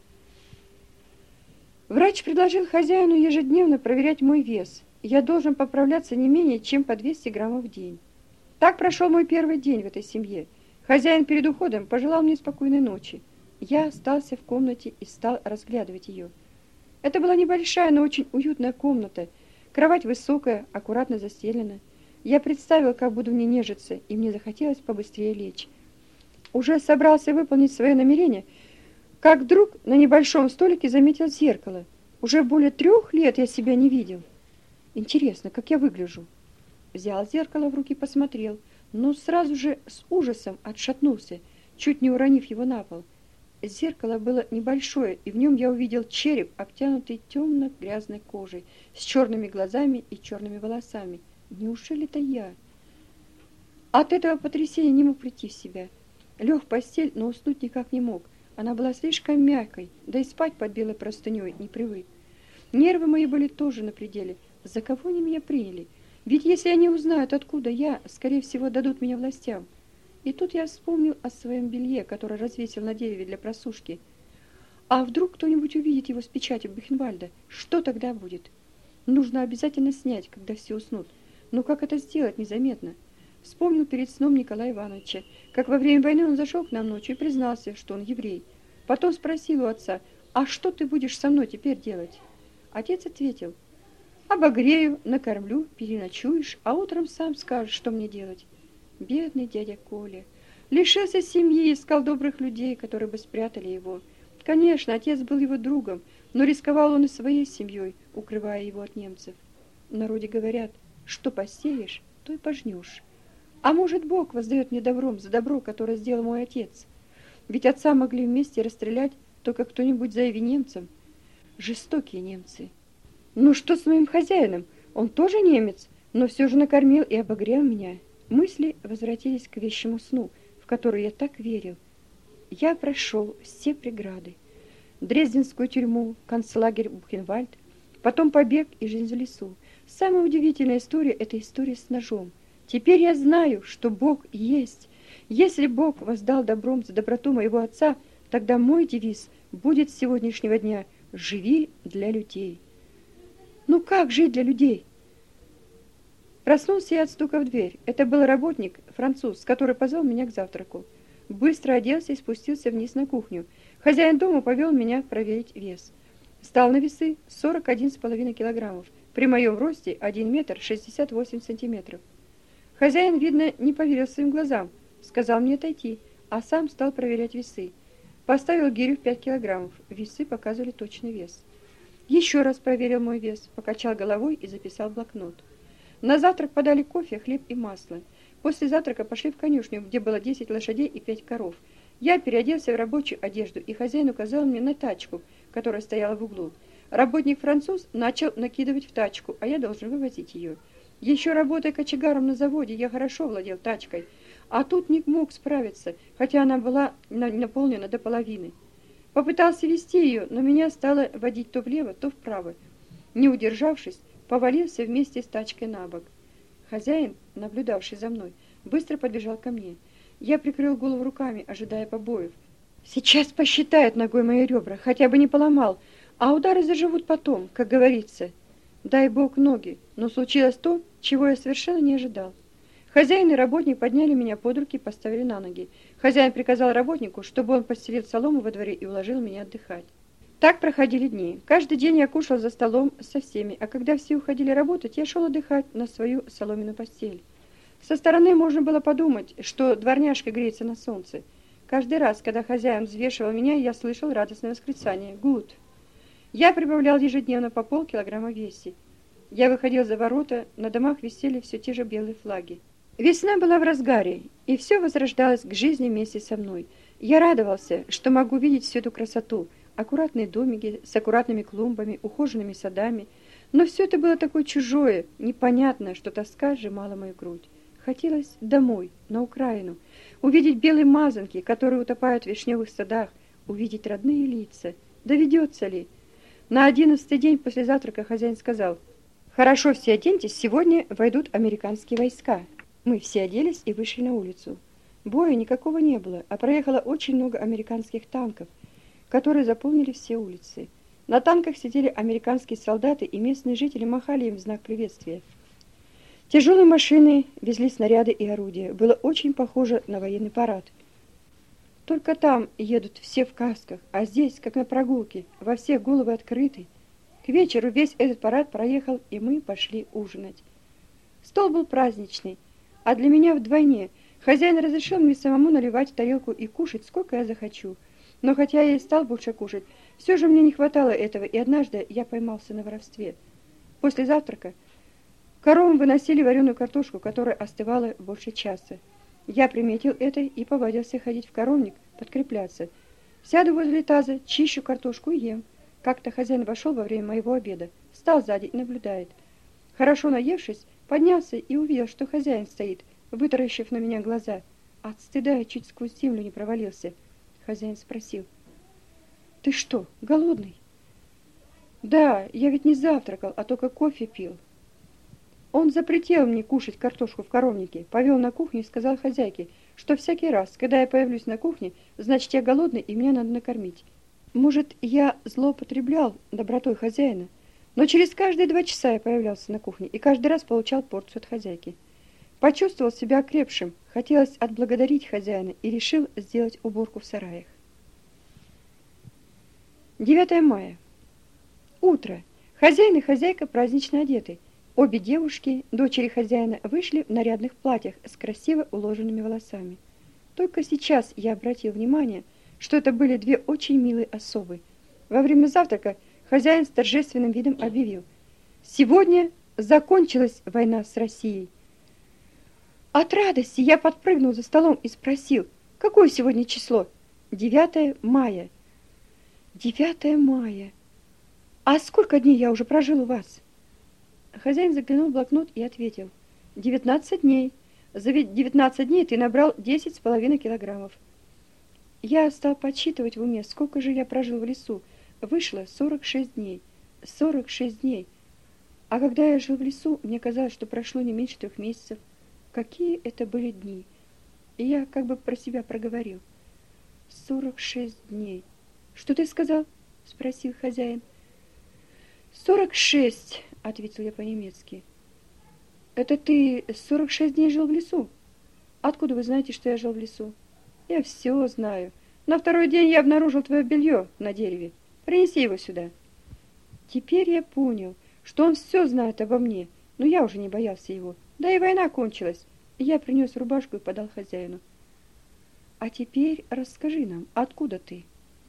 Врач предложил хозяину ежедневно проверять мой вес. Я должен поправляться не менее чем по двести граммов в день. Так прошел мой первый день в этой семье. Хозяин перед уходом пожелал мне спокойной ночи. Я остался в комнате и стал разглядывать ее. Это была небольшая, но очень уютная комната. Кровать высокая, аккуратно застелена. Я представил, как буду в ней нежиться, и мне захотелось побыстрее лечь. Уже собрался выполнить свое намерение, как вдруг на небольшом столике заметил зеркало. Уже более трех лет я себя не видел. Интересно, как я выгляжу? Взял зеркало в руки, посмотрел, но сразу же с ужасом отшатнулся, чуть не уронив его на пол. Зеркало было небольшое, и в нем я увидел череп, обтянутый темно-грязной кожей, с черными глазами и черными волосами. Неужели это я? От этого потрясения не мог прийти в себя. Лег в постель, но уснуть никак не мог. Она была слишком мягкой, да и спать под белой простыней не привык. Нервы мои были тоже на пределе. За кого они меня приняли? Ведь если они узнают, откуда я, скорее всего, дадут меня властям. И тут я вспомнил о своем белье, которое развесил на дереве для просушки. А вдруг кто-нибудь увидит его с печатью Бухенвальда? Что тогда будет? Нужно обязательно снять, когда все уснут. Но как это сделать незаметно? Вспомнил перед сном Николая Ивановича, как во время войны он зашел к нам ночью и признался, что он еврей. Потом спросил у отца: «А что ты будешь со мной теперь делать?» Отец ответил: «Обогрею, накормлю, переночуешь, а утром сам скажешь, что мне делать». Бедный дядя Коля. Лишился семьи, искал добрых людей, которые бы спрятали его. Конечно, отец был его другом, но рисковал он и своей семьей, укрывая его от немцев. В народе говорят: что посеешь, то и пожнешь. А может, Бог воздает мне добром за добро, которое сделал мой отец? Ведь отца могли вместе расстрелять, только кто-нибудь заяви немцам. Жестокие немцы. Ну что с моим хозяином? Он тоже немец, но все же накормил и обогрел меня. Мысли возвратились к вещему сну, в который я так верил. Я прошел все преграды. Дрезденскую тюрьму, концлагерь Бухенвальд, потом побег и жизнь в лесу. Самая удивительная история – это история с ножом. Теперь я знаю, что Бог есть. Если Бог воздал добром за доброту моего отца, тогда мой девиз будет с сегодняшнего дня: «Живи для людей». Ну как жить для людей? Проснулся я от стука в дверь. Это был работник, француз, который позвал меня к завтраку. Быстро оделся и спустился вниз на кухню. Хозяин дома повел меня проверить вес. Стал на весы сорок один с половиной килограммов. При моем росте один метр шестьдесят восемь сантиметров. Хозяин, видно, не поверил своим глазам. Сказал мне отойти, а сам стал проверять весы. Поставил гирю в пять килограммов. Весы показывали точный вес. Еще раз проверил мой вес, покачал головой и записал в блокнот. На завтрак подали кофе, хлеб и масло. После завтрака пошли в конюшню, где было десять лошадей и пять коров. Я переоделся в рабочую одежду, и хозяин указал мне на тачку, которая стояла в углу. Работник-француз начал накидывать в тачку, а я должен вывозить ее. Еще работая кочегаром на заводе, я хорошо владел тачкой, а тут не мог справиться, хотя она была наполнена до половины. Попытался вести ее, но меня стало водить то влево, то вправо. Не удержавшись, повалился вместе с тачкой на бок. Хозяин, наблюдавший за мной, быстро подбежал ко мне. Я прикрыл голову руками, ожидая побоев. Сейчас посчитает ногой мои ребра, хотя бы не поломал, а удары заживут потом, как говорится. Дай Бог ноги, но случилось то, чего я совершенно не ожидал. Хозяин и работник подняли меня под руки и поставили на ноги. Хозяин приказал работнику, чтобы он постелил солому во дворе и уложил меня отдыхать. Так проходили дни. Каждый день я кушал за столом со всеми, а когда все уходили работать, я шел отдыхать на свою соломенную постель. Со стороны можно было подумать, что дворняжка греется на солнце. Каждый раз, когда хозяин взвешивал меня, я слышал радостное восклицание: «Гуд!». Я прибавлял ежедневно по полкилограмма в весе. Я выходил за ворота, на домах висели все те же белые флаги. Весна была в разгаре, и все возрождалось к жизни вместе со мной. Я радовался, что могу видеть всю эту красоту, аккуратные домики с аккуратными клумбами, ухоженными садами. Но все это было такое чужое, непонятное, что тоска сжимала мою грудь. Хотелось домой, на Украину, увидеть белые мазанки, которые утопают в вишневых садах, увидеть родные лица. Доведется ли? На одиннадцатый день после завтрака хозяин сказал: «Хорошо, все оденьтесь, сегодня войдут американские войска». Мы все оделись и вышли на улицу. Боя никакого не было, а проехало очень много американских танков, которые заполнили все улицы. На танках сидели американские солдаты, и местные жители махали им в знак приветствия. Тяжелые машины везли снаряды и орудия. Было очень похоже на военный парад. Только там едут все в касках, а здесь, как на прогулке, во всех головы открыты. К вечеру весь этот парад проехал, и мы пошли ужинать. Стол был праздничный, а для меня вдвойне. Хозяин разрешил мне самому наливать в тарелку и кушать, сколько я захочу. Но хотя я и стал больше кушать, все же мне не хватало этого, и однажды я поймался на воровстве. После завтрака коровам выносили вареную картошку, которая остывала больше часа. Я приметил это и повадился ходить в коровник, подкрепляться. Сяду возле таза, чищу картошку и ем. Как-то хозяин вошел во время моего обеда, встал сзади и наблюдает. Хорошо наевшись, поднялся и увидел, что хозяин стоит, вытаращив на меня глаза. От стыда я чуть сквозь землю не провалился. Хозяин спросил: «Ты что, голодный?» «Да, я ведь не завтракал, а только кофе пил». Он запретил мне кушать картошку в коровнике, повел на кухню и сказал хозяйке, что всякий раз, когда я появлюсь на кухне, значит, я голодный и меня надо накормить. Может, я злоупотреблял добротой хозяина, но через каждые два часа я появлялся на кухне и каждый раз получал порцию от хозяйки. Почувствовал себя окрепшим, хотелось отблагодарить хозяина и решил сделать уборку в сараях. девятое мая. Утро. Хозяин и хозяйка празднично одеты. Обе девушки, дочери хозяина, вышли в нарядных платьях с красиво уложенными волосами. Только сейчас я обратил внимание, что это были две очень милые особы. Во время завтрака хозяин с торжественным видом объявил: «Сегодня закончилась война с Россией». От радости я подпрыгнул за столом и спросил: «Какое сегодня число?» «Девятое мая». «Девятое мая. А сколько дней я уже прожил у вас?» Хозяин заглянул в блокнот и ответил: «Девятнадцать дней. За девятнадцать дней ты набрал десять с половиной килограммов». Я стал подсчитывать в уме, сколько же я прожил в лесу. Вышло сорок шесть дней. сорок шесть дней. А когда я жил в лесу, мне казалось, что прошло не меньше трех месяцев. Какие это были дни! И я как бы про себя проговорил: сорок шесть дней. «Что ты сказал?» — спросил хозяин. «Сорок шесть», — ответил я по-немецки. «Это ты сорок шесть дней жил в лесу? Откуда вы знаете, что я жил в лесу?» «Я все знаю. На второй день я обнаружил твое белье на дереве. Принеси его сюда». Теперь я понял, что он все знает обо мне, но я уже не боялся его. Да и война кончилась. И я принес рубашку и подал хозяину. «А теперь расскажи нам, откуда ты?»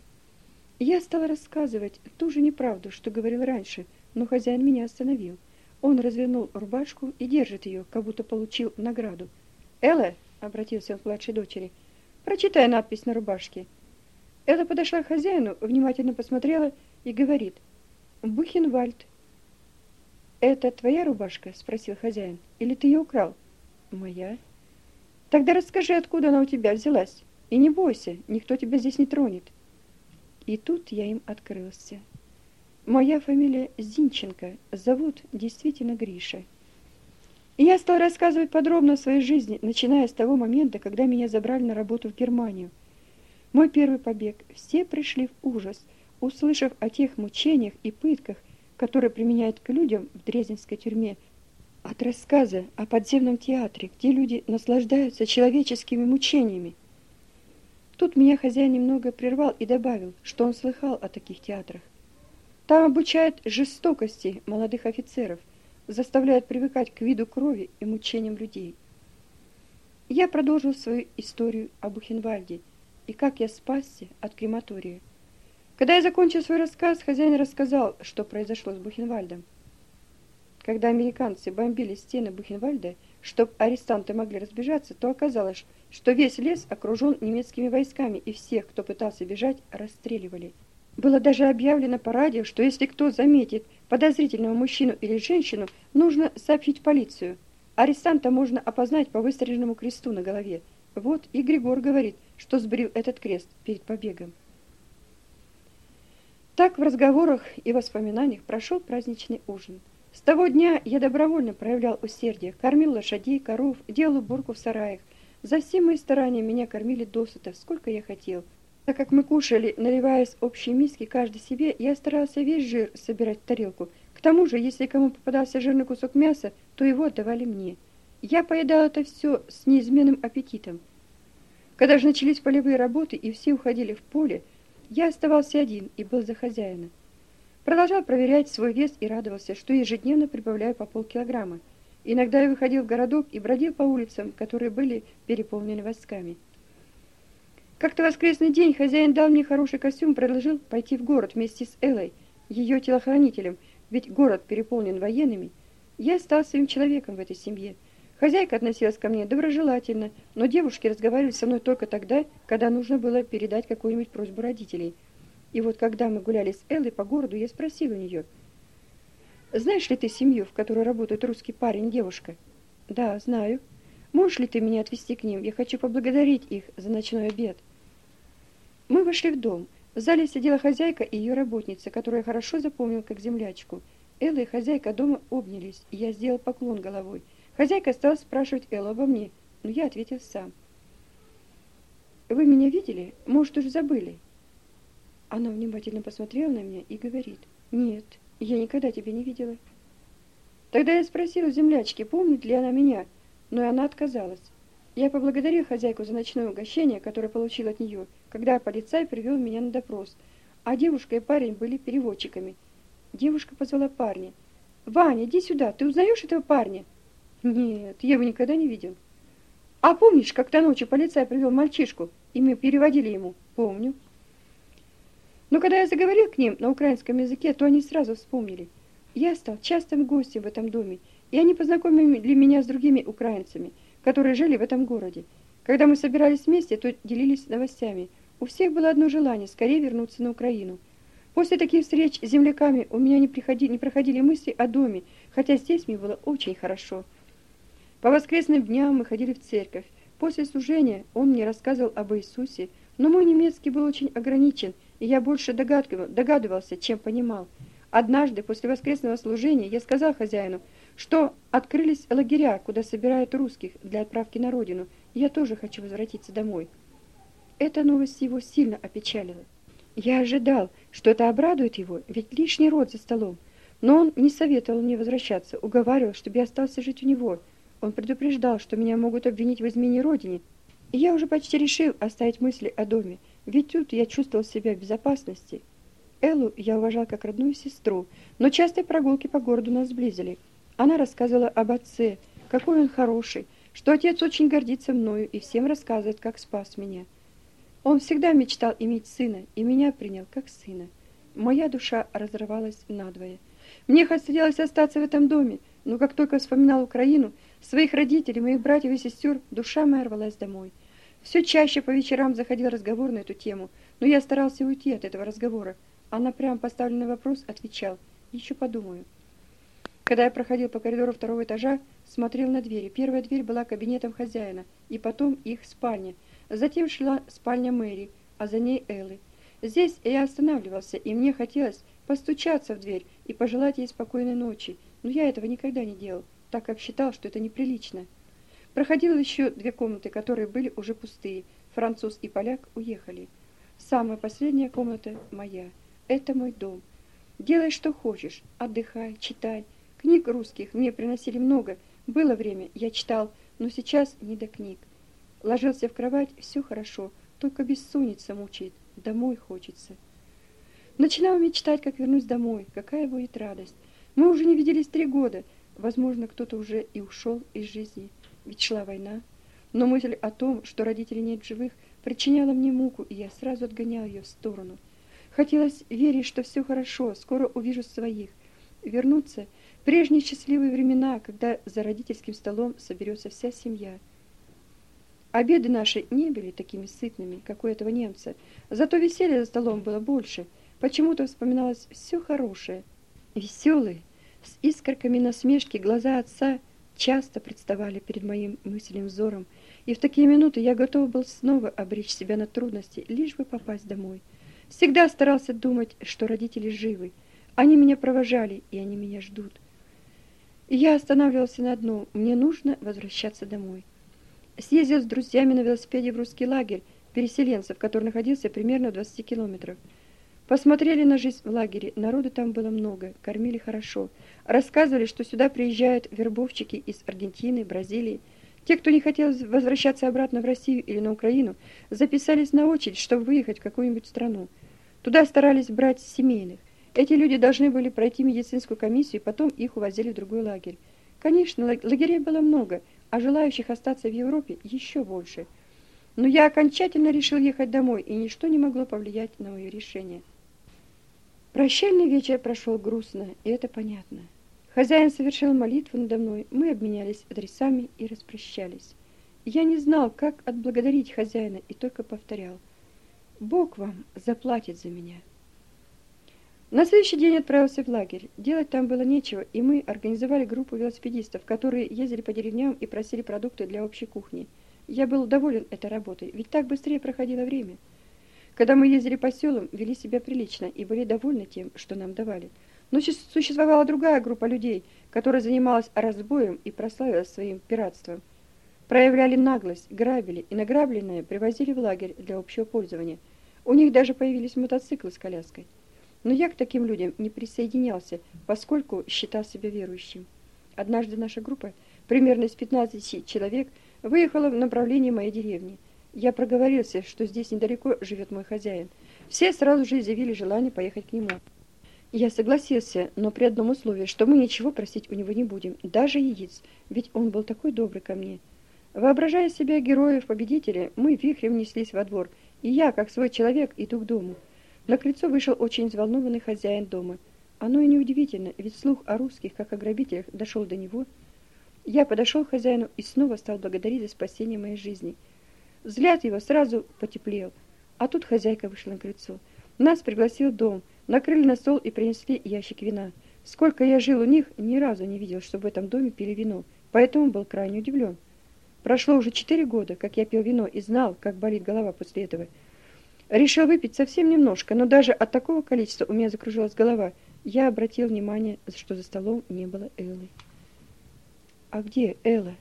Я стал рассказывать ту же неправду, что говорил раньше, но хозяин меня остановил. Он развернул рубашку и держит ее, как будто получил награду. «Элла», — обратился он к младшей дочери, — «прочитай надпись на рубашке». Элла подошла к хозяину, внимательно посмотрела и говорит: «Бухенвальд». «Это твоя рубашка?» — спросил хозяин. «Или ты ее украл?» «Моя». «Тогда расскажи, откуда она у тебя взялась. И не бойся, никто тебя здесь не тронет». И тут я им открылся. Моя фамилия Зинченко, зовут действительно Гриша. И я стал рассказывать подробно о своей жизни, начиная с того момента, когда меня забрали на работу в Германию. Мой первый побег. Все пришли в ужас, услышав о тех мучениях и пытках, которые применяют к людям в Дрезденской тюрьме. От рассказа о подземном театре, где люди наслаждаются человеческими мучениями. Тут меня хозяин немного прервал и добавил, что он слыхал о таких театрах. Там обучают жестокости молодых офицеров, заставляют привыкать к виду крови и мучениям людей. Я продолжил свою историю о Бухенвальде и как я спасся от крематория. Когда я закончил свой рассказ, хозяин рассказал, что произошло с Бухенвальдом. Когда американцы бомбили стены Бухенвальда, чтобы арестанты могли разбежаться, то оказалось, что весь лес окружен немецкими войсками, и всех, кто пытался бежать, расстреливали. Было даже объявлено по радио, что если кто заметит подозрительного мужчину или женщину, нужно сообщить в полицию. Арестанта можно опознать по выстриженному кресту на голове. Вот и Григор говорит, что сбрил этот крест перед побегом. Так в разговорах и воспоминаниях прошел праздничный ужин. С того дня я добровольно проявлял усердие, кормил лошадей, коров, делал уборку в сараях. За все мои старания меня кормили досыта, сколько я хотел. Так как мы кушали, наливаясь в общие миски каждый себе, я старался весь жир собирать в тарелку. К тому же, если кому попадался жирный кусок мяса, то его отдавали мне. Я поедал это все с неизменным аппетитом. Когда же начались полевые работы и все уходили в поле, я оставался один и был за хозяина. Продолжал проверять свой вес и радовался, что ежедневно прибавляю по полкилограмма. Иногда я выходил в городок и бродил по улицам, которые были переполнены войсками. Как-то в воскресный день хозяин дал мне хороший костюм и предложил пойти в город вместе с Эллой, ее телохранителем, ведь город переполнен военными. Я стал своим человеком в этой семье. Хозяйка относилась ко мне доброжелательно, но девушки разговаривали со мной только тогда, когда нужно было передать какую-нибудь просьбу родителей. И вот когда мы гуляли с Эллой по городу, я спросил у нее: «Знаешь ли ты семью, в которой работает русский парень и девушка?» «Да, знаю. Можешь ли ты меня отвезти к ним? Я хочу поблагодарить их за ночной обед». Мы вошли в дом. В зале сидела хозяйка и ее работница, которую я хорошо запомнил как землячку. Элла и хозяйка дома обнялись, и я сделал поклон головой. Хозяйка стала спрашивать Эллу обо мне, но я ответил сам. «Вы меня видели? Может, уже забыли?» Она внимательно посмотрела на меня и говорит: «Нет, я никогда тебя не видела». Тогда я спросила землячки, помнит ли она меня, но и она отказалась. Я поблагодарил хозяйку за ночное угощение, которое получил от нее, когда полицай привел меня на допрос, а девушка и парень были переводчиками. Девушка позвала парня. «Ваня, иди сюда, ты узнаешь этого парня?» «Нет, я его никогда не видел». «А помнишь, как-то ночью полицай привел мальчишку, и мы переводили ему?» «Помню». Но когда я заговорил к ним на украинском языке, то они сразу вспомнили. Я стал частым гостем в этом доме, и они познакомили меня с другими украинцами, которые жили в этом городе. Когда мы собирались вместе, то делились новостями. У всех было одно желание – скорее вернуться на Украину. После таких встреч с земляками у меня не, приходи, не проходили мысли о доме, хотя здесь мне было очень хорошо. По воскресным дням мы ходили в церковь. После служения он мне рассказывал об Иисусе, но мой немецкий был очень ограничен, и я больше догадывался, чем понимал. Однажды после воскресного служения я сказал хозяину, что открылись лагеря, куда собирают русских для отправки на родину, и я тоже хочу возвратиться домой. Эта новость его сильно опечалила. Я ожидал, что это обрадует его, ведь лишний род за столом. Но он не советовал мне возвращаться, уговаривал, чтобы я остался жить у него. Он предупреждал, что меня могут обвинить в измене родине. И я уже почти решил оставить мысли о доме, ведь тут я чувствовал себя в безопасности. Эллу я уважал как родную сестру, но частые прогулки по городу нас сблизили. Она рассказывала об отце, какой он хороший, что отец очень гордится мною и всем рассказывает, как спас меня. Он всегда мечтал иметь сына, и меня принял как сына. Моя душа разрывалась надвое. Мне хотелось остаться в этом доме, но как только вспоминал Украину, своих родителей, моих братьев и сестер, душа моя рвалась домой. Все чаще по вечерам заходил разговор на эту тему, но я старался уйти от этого разговора, а на прямо поставленный вопрос отвечал: «Еще подумаю». Когда я проходил по коридору второго этажа, смотрел на двери. Первая дверь была кабинетом хозяина, и потом их спальня. Затем шла спальня Мэри, а за ней Эллы. Здесь я останавливался, и мне хотелось постучаться в дверь и пожелать ей спокойной ночи, но я этого никогда не делал, так как считал, что это неприлично. Проходил еще две комнаты, которые были уже пустые. Француз и поляк уехали. Самая последняя комната моя. Это мой дом. Делай, что хочешь, отдыхай, читай. Книг русских мне приносили много. Было время, я читал, но сейчас не до книг. Ложился в кровать, все хорошо, только бессонница мучает, домой хочется. Начинал мечтать, как вернусь домой, какая будет радость. Мы уже не виделись три года, возможно, кто-то уже и ушел из жизни, ведь шла война. Но мысль о том, что родителей нет в живых, причиняла мне муку, и я сразу отгонял ее в сторону. Хотелось верить, что все хорошо, скоро увижу своих. Вернуться в прежние счастливые времена, когда за родительским столом соберется вся семья. Обеды наши не были такими сытными, как у этого немца, зато веселья за столом было больше. Почему-то вспоминалось все хорошее. Веселые, с искорками насмешки глаза отца часто представали перед моим мысленным взором, и в такие минуты я готов был снова обречь себя на трудности, лишь бы попасть домой. Всегда старался думать, что родители живы. Они меня провожали, и они меня ждут. И я останавливался на одном: мне нужно возвращаться домой. Съездил с друзьями на велосипеде в русский лагерь переселенцев, который находился примерно в двадцати километрах. Посмотрели на жизнь в лагере, народу там было много, кормили хорошо. Рассказывали, что сюда приезжают вербовщики из Аргентины, Бразилии. Те, кто не хотел возвращаться обратно в Россию или на Украину, записались на очередь, чтобы выехать в какую-нибудь страну. Туда старались брать семейных. Эти люди должны были пройти медицинскую комиссию, и потом их увозили в другой лагерь. Конечно, лагерей было много, а желающих остаться в Европе еще больше. Но я окончательно решил ехать домой, и ничто не могло повлиять на мое решение. Прощальный вечер прошел грустно, и это понятно. Хозяин совершил молитву надо мной, мы обменялись адресами и распрощались. Я не знал, как отблагодарить хозяина, и только повторял: «Бог вам заплатит за меня». На следующий день отправился в лагерь. Делать там было нечего, и мы организовали группу велосипедистов, которые ездили по деревням и просили продукты для общей кухни. Я был доволен этой работой, ведь так быстрее проходило время. Когда мы ездили по селам, вели себя прилично и были довольны тем, что нам давали. Но существовала другая группа людей, которая занималась разбоем и прославилась своим пиратством. Проявляли наглость, грабили и награбленное привозили в лагерь для общего пользования. У них даже появились мотоциклы с коляской. Но я к таким людям не присоединялся, поскольку считал себя верующим. Однажды наша группа, примерно из пятнадцати человек, выехала в направлении моей деревни. Я проговорился, что здесь недалеко живет мой хозяин. Все сразу же изъявили желание поехать к нему. Я согласился, но при одном условии, что мы ничего просить у него не будем, даже яиц, ведь он был такой добрый ко мне. Воображая себя героев-победителей, мы вихрем неслись во двор, и я, как свой человек, иду к дому. На крыльцо вышел очень взволнованный хозяин дома. Оно и неудивительно, ведь слух о русских, как о грабителях, дошел до него. Я подошел к хозяину и снова стал благодарить за спасение моей жизни. Взгляд его сразу потеплел, а тут хозяйка вышла на крыльцо. Нас пригласил в дом, накрыли на стол и принесли ящик вина. Сколько я жил у них, ни разу не видел, чтобы в этом доме пили вино, поэтому был крайне удивлен. Прошло уже четыре года, как я пил вино и знал, как болит голова после этого. Решил выпить совсем немножко, но даже от такого количества у меня закружилась голова. Я обратил внимание, что за столом не было Эллы. А где Элла?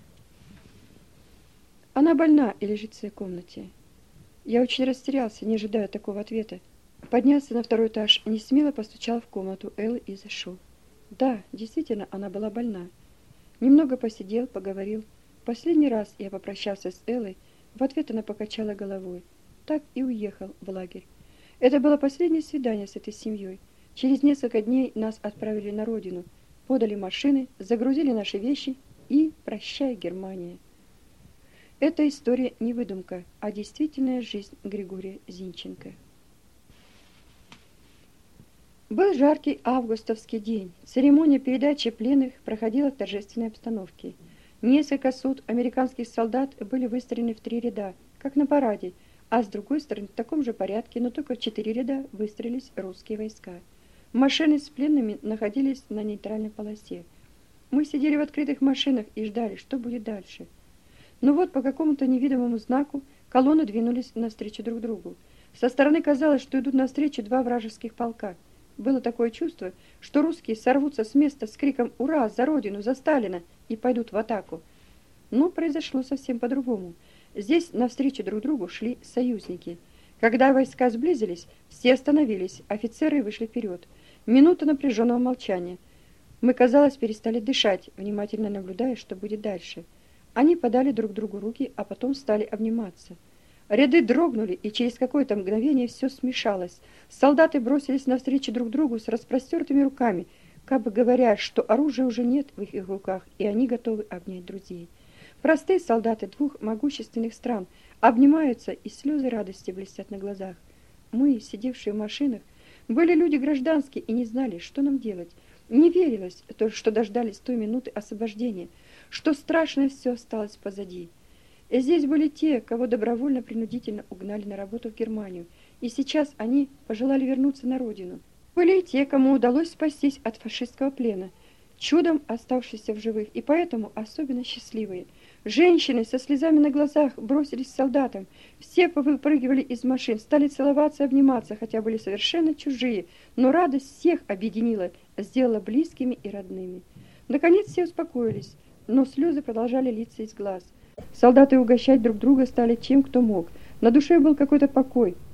Она больна и лежит в своей комнате. Я очень растерялся, не ожидая такого ответа. Поднялся на второй этаж, несмело постучал в комнату Эллы и зашел. Да, действительно, она была больна. Немного посидел, поговорил. Последний раз я попрощался с Эллой, в ответ она покачала головой. Так и уехал в лагерь. Это было последнее свидание с этой семьей. Через несколько дней нас отправили на родину, подали машины, загрузили наши вещи и прощай, Германия. Эта история не выдумка, а действительная жизнь Григория Зинченко. Был жаркий августовский день. Церемония передачи пленных проходила в торжественной обстановке. Несколько сот американских солдат были выстроены в три ряда, как на параде, а с другой стороны в таком же порядке, но только в четыре ряда выстроились русские войска. Машины с пленными находились на нейтральной полосе. Мы сидели в открытых машинах и ждали, что будет дальше. Но вот по какому-то невидимому знаку колонны двинулись навстречу друг другу. Со стороны казалось, что идут навстречу два вражеских полка. Было такое чувство, что русские сорвутся с места с криком «Ура! За Родину! За Сталина!» и пойдут в атаку. Но произошло совсем по-другому. Здесь навстречу друг другу шли союзники. Когда войска сблизились, все остановились, офицеры вышли вперед. Минута напряженного молчания. Мы, казалось, перестали дышать, внимательно наблюдая, что будет дальше. Они подали друг другу руки, а потом стали обниматься. Ряды дрогнули, и через какое-то мгновение все смешалось. Солдаты бросились навстречу друг другу с распростертыми руками, как бы говоря, что оружия уже нет в их руках, и они готовы обнять друзей. Простые солдаты двух могущественных стран обнимаются, и слезы радости блестят на глазах. Мы, сидевшие в машинах, были люди гражданские и не знали, что нам делать. Не верилось, что дождались той минуты освобождения, что страшное все осталось позади. И здесь были те, кого добровольно-принудительно угнали на работу в Германию, и сейчас они пожелали вернуться на родину. Были и те, кому удалось спастись от фашистского плена, чудом оставшиеся в живых, и поэтому особенно счастливые. Женщины со слезами на глазах бросились к солдатам, все повыпрыгивали из машин, стали целоваться и обниматься, хотя были совершенно чужие, но радость всех объединила, сделала близкими и родными. Наконец все успокоились, но слезы продолжали литься из глаз. Солдаты угощать друг друга стали чем кто мог. На душе был какой-то покой,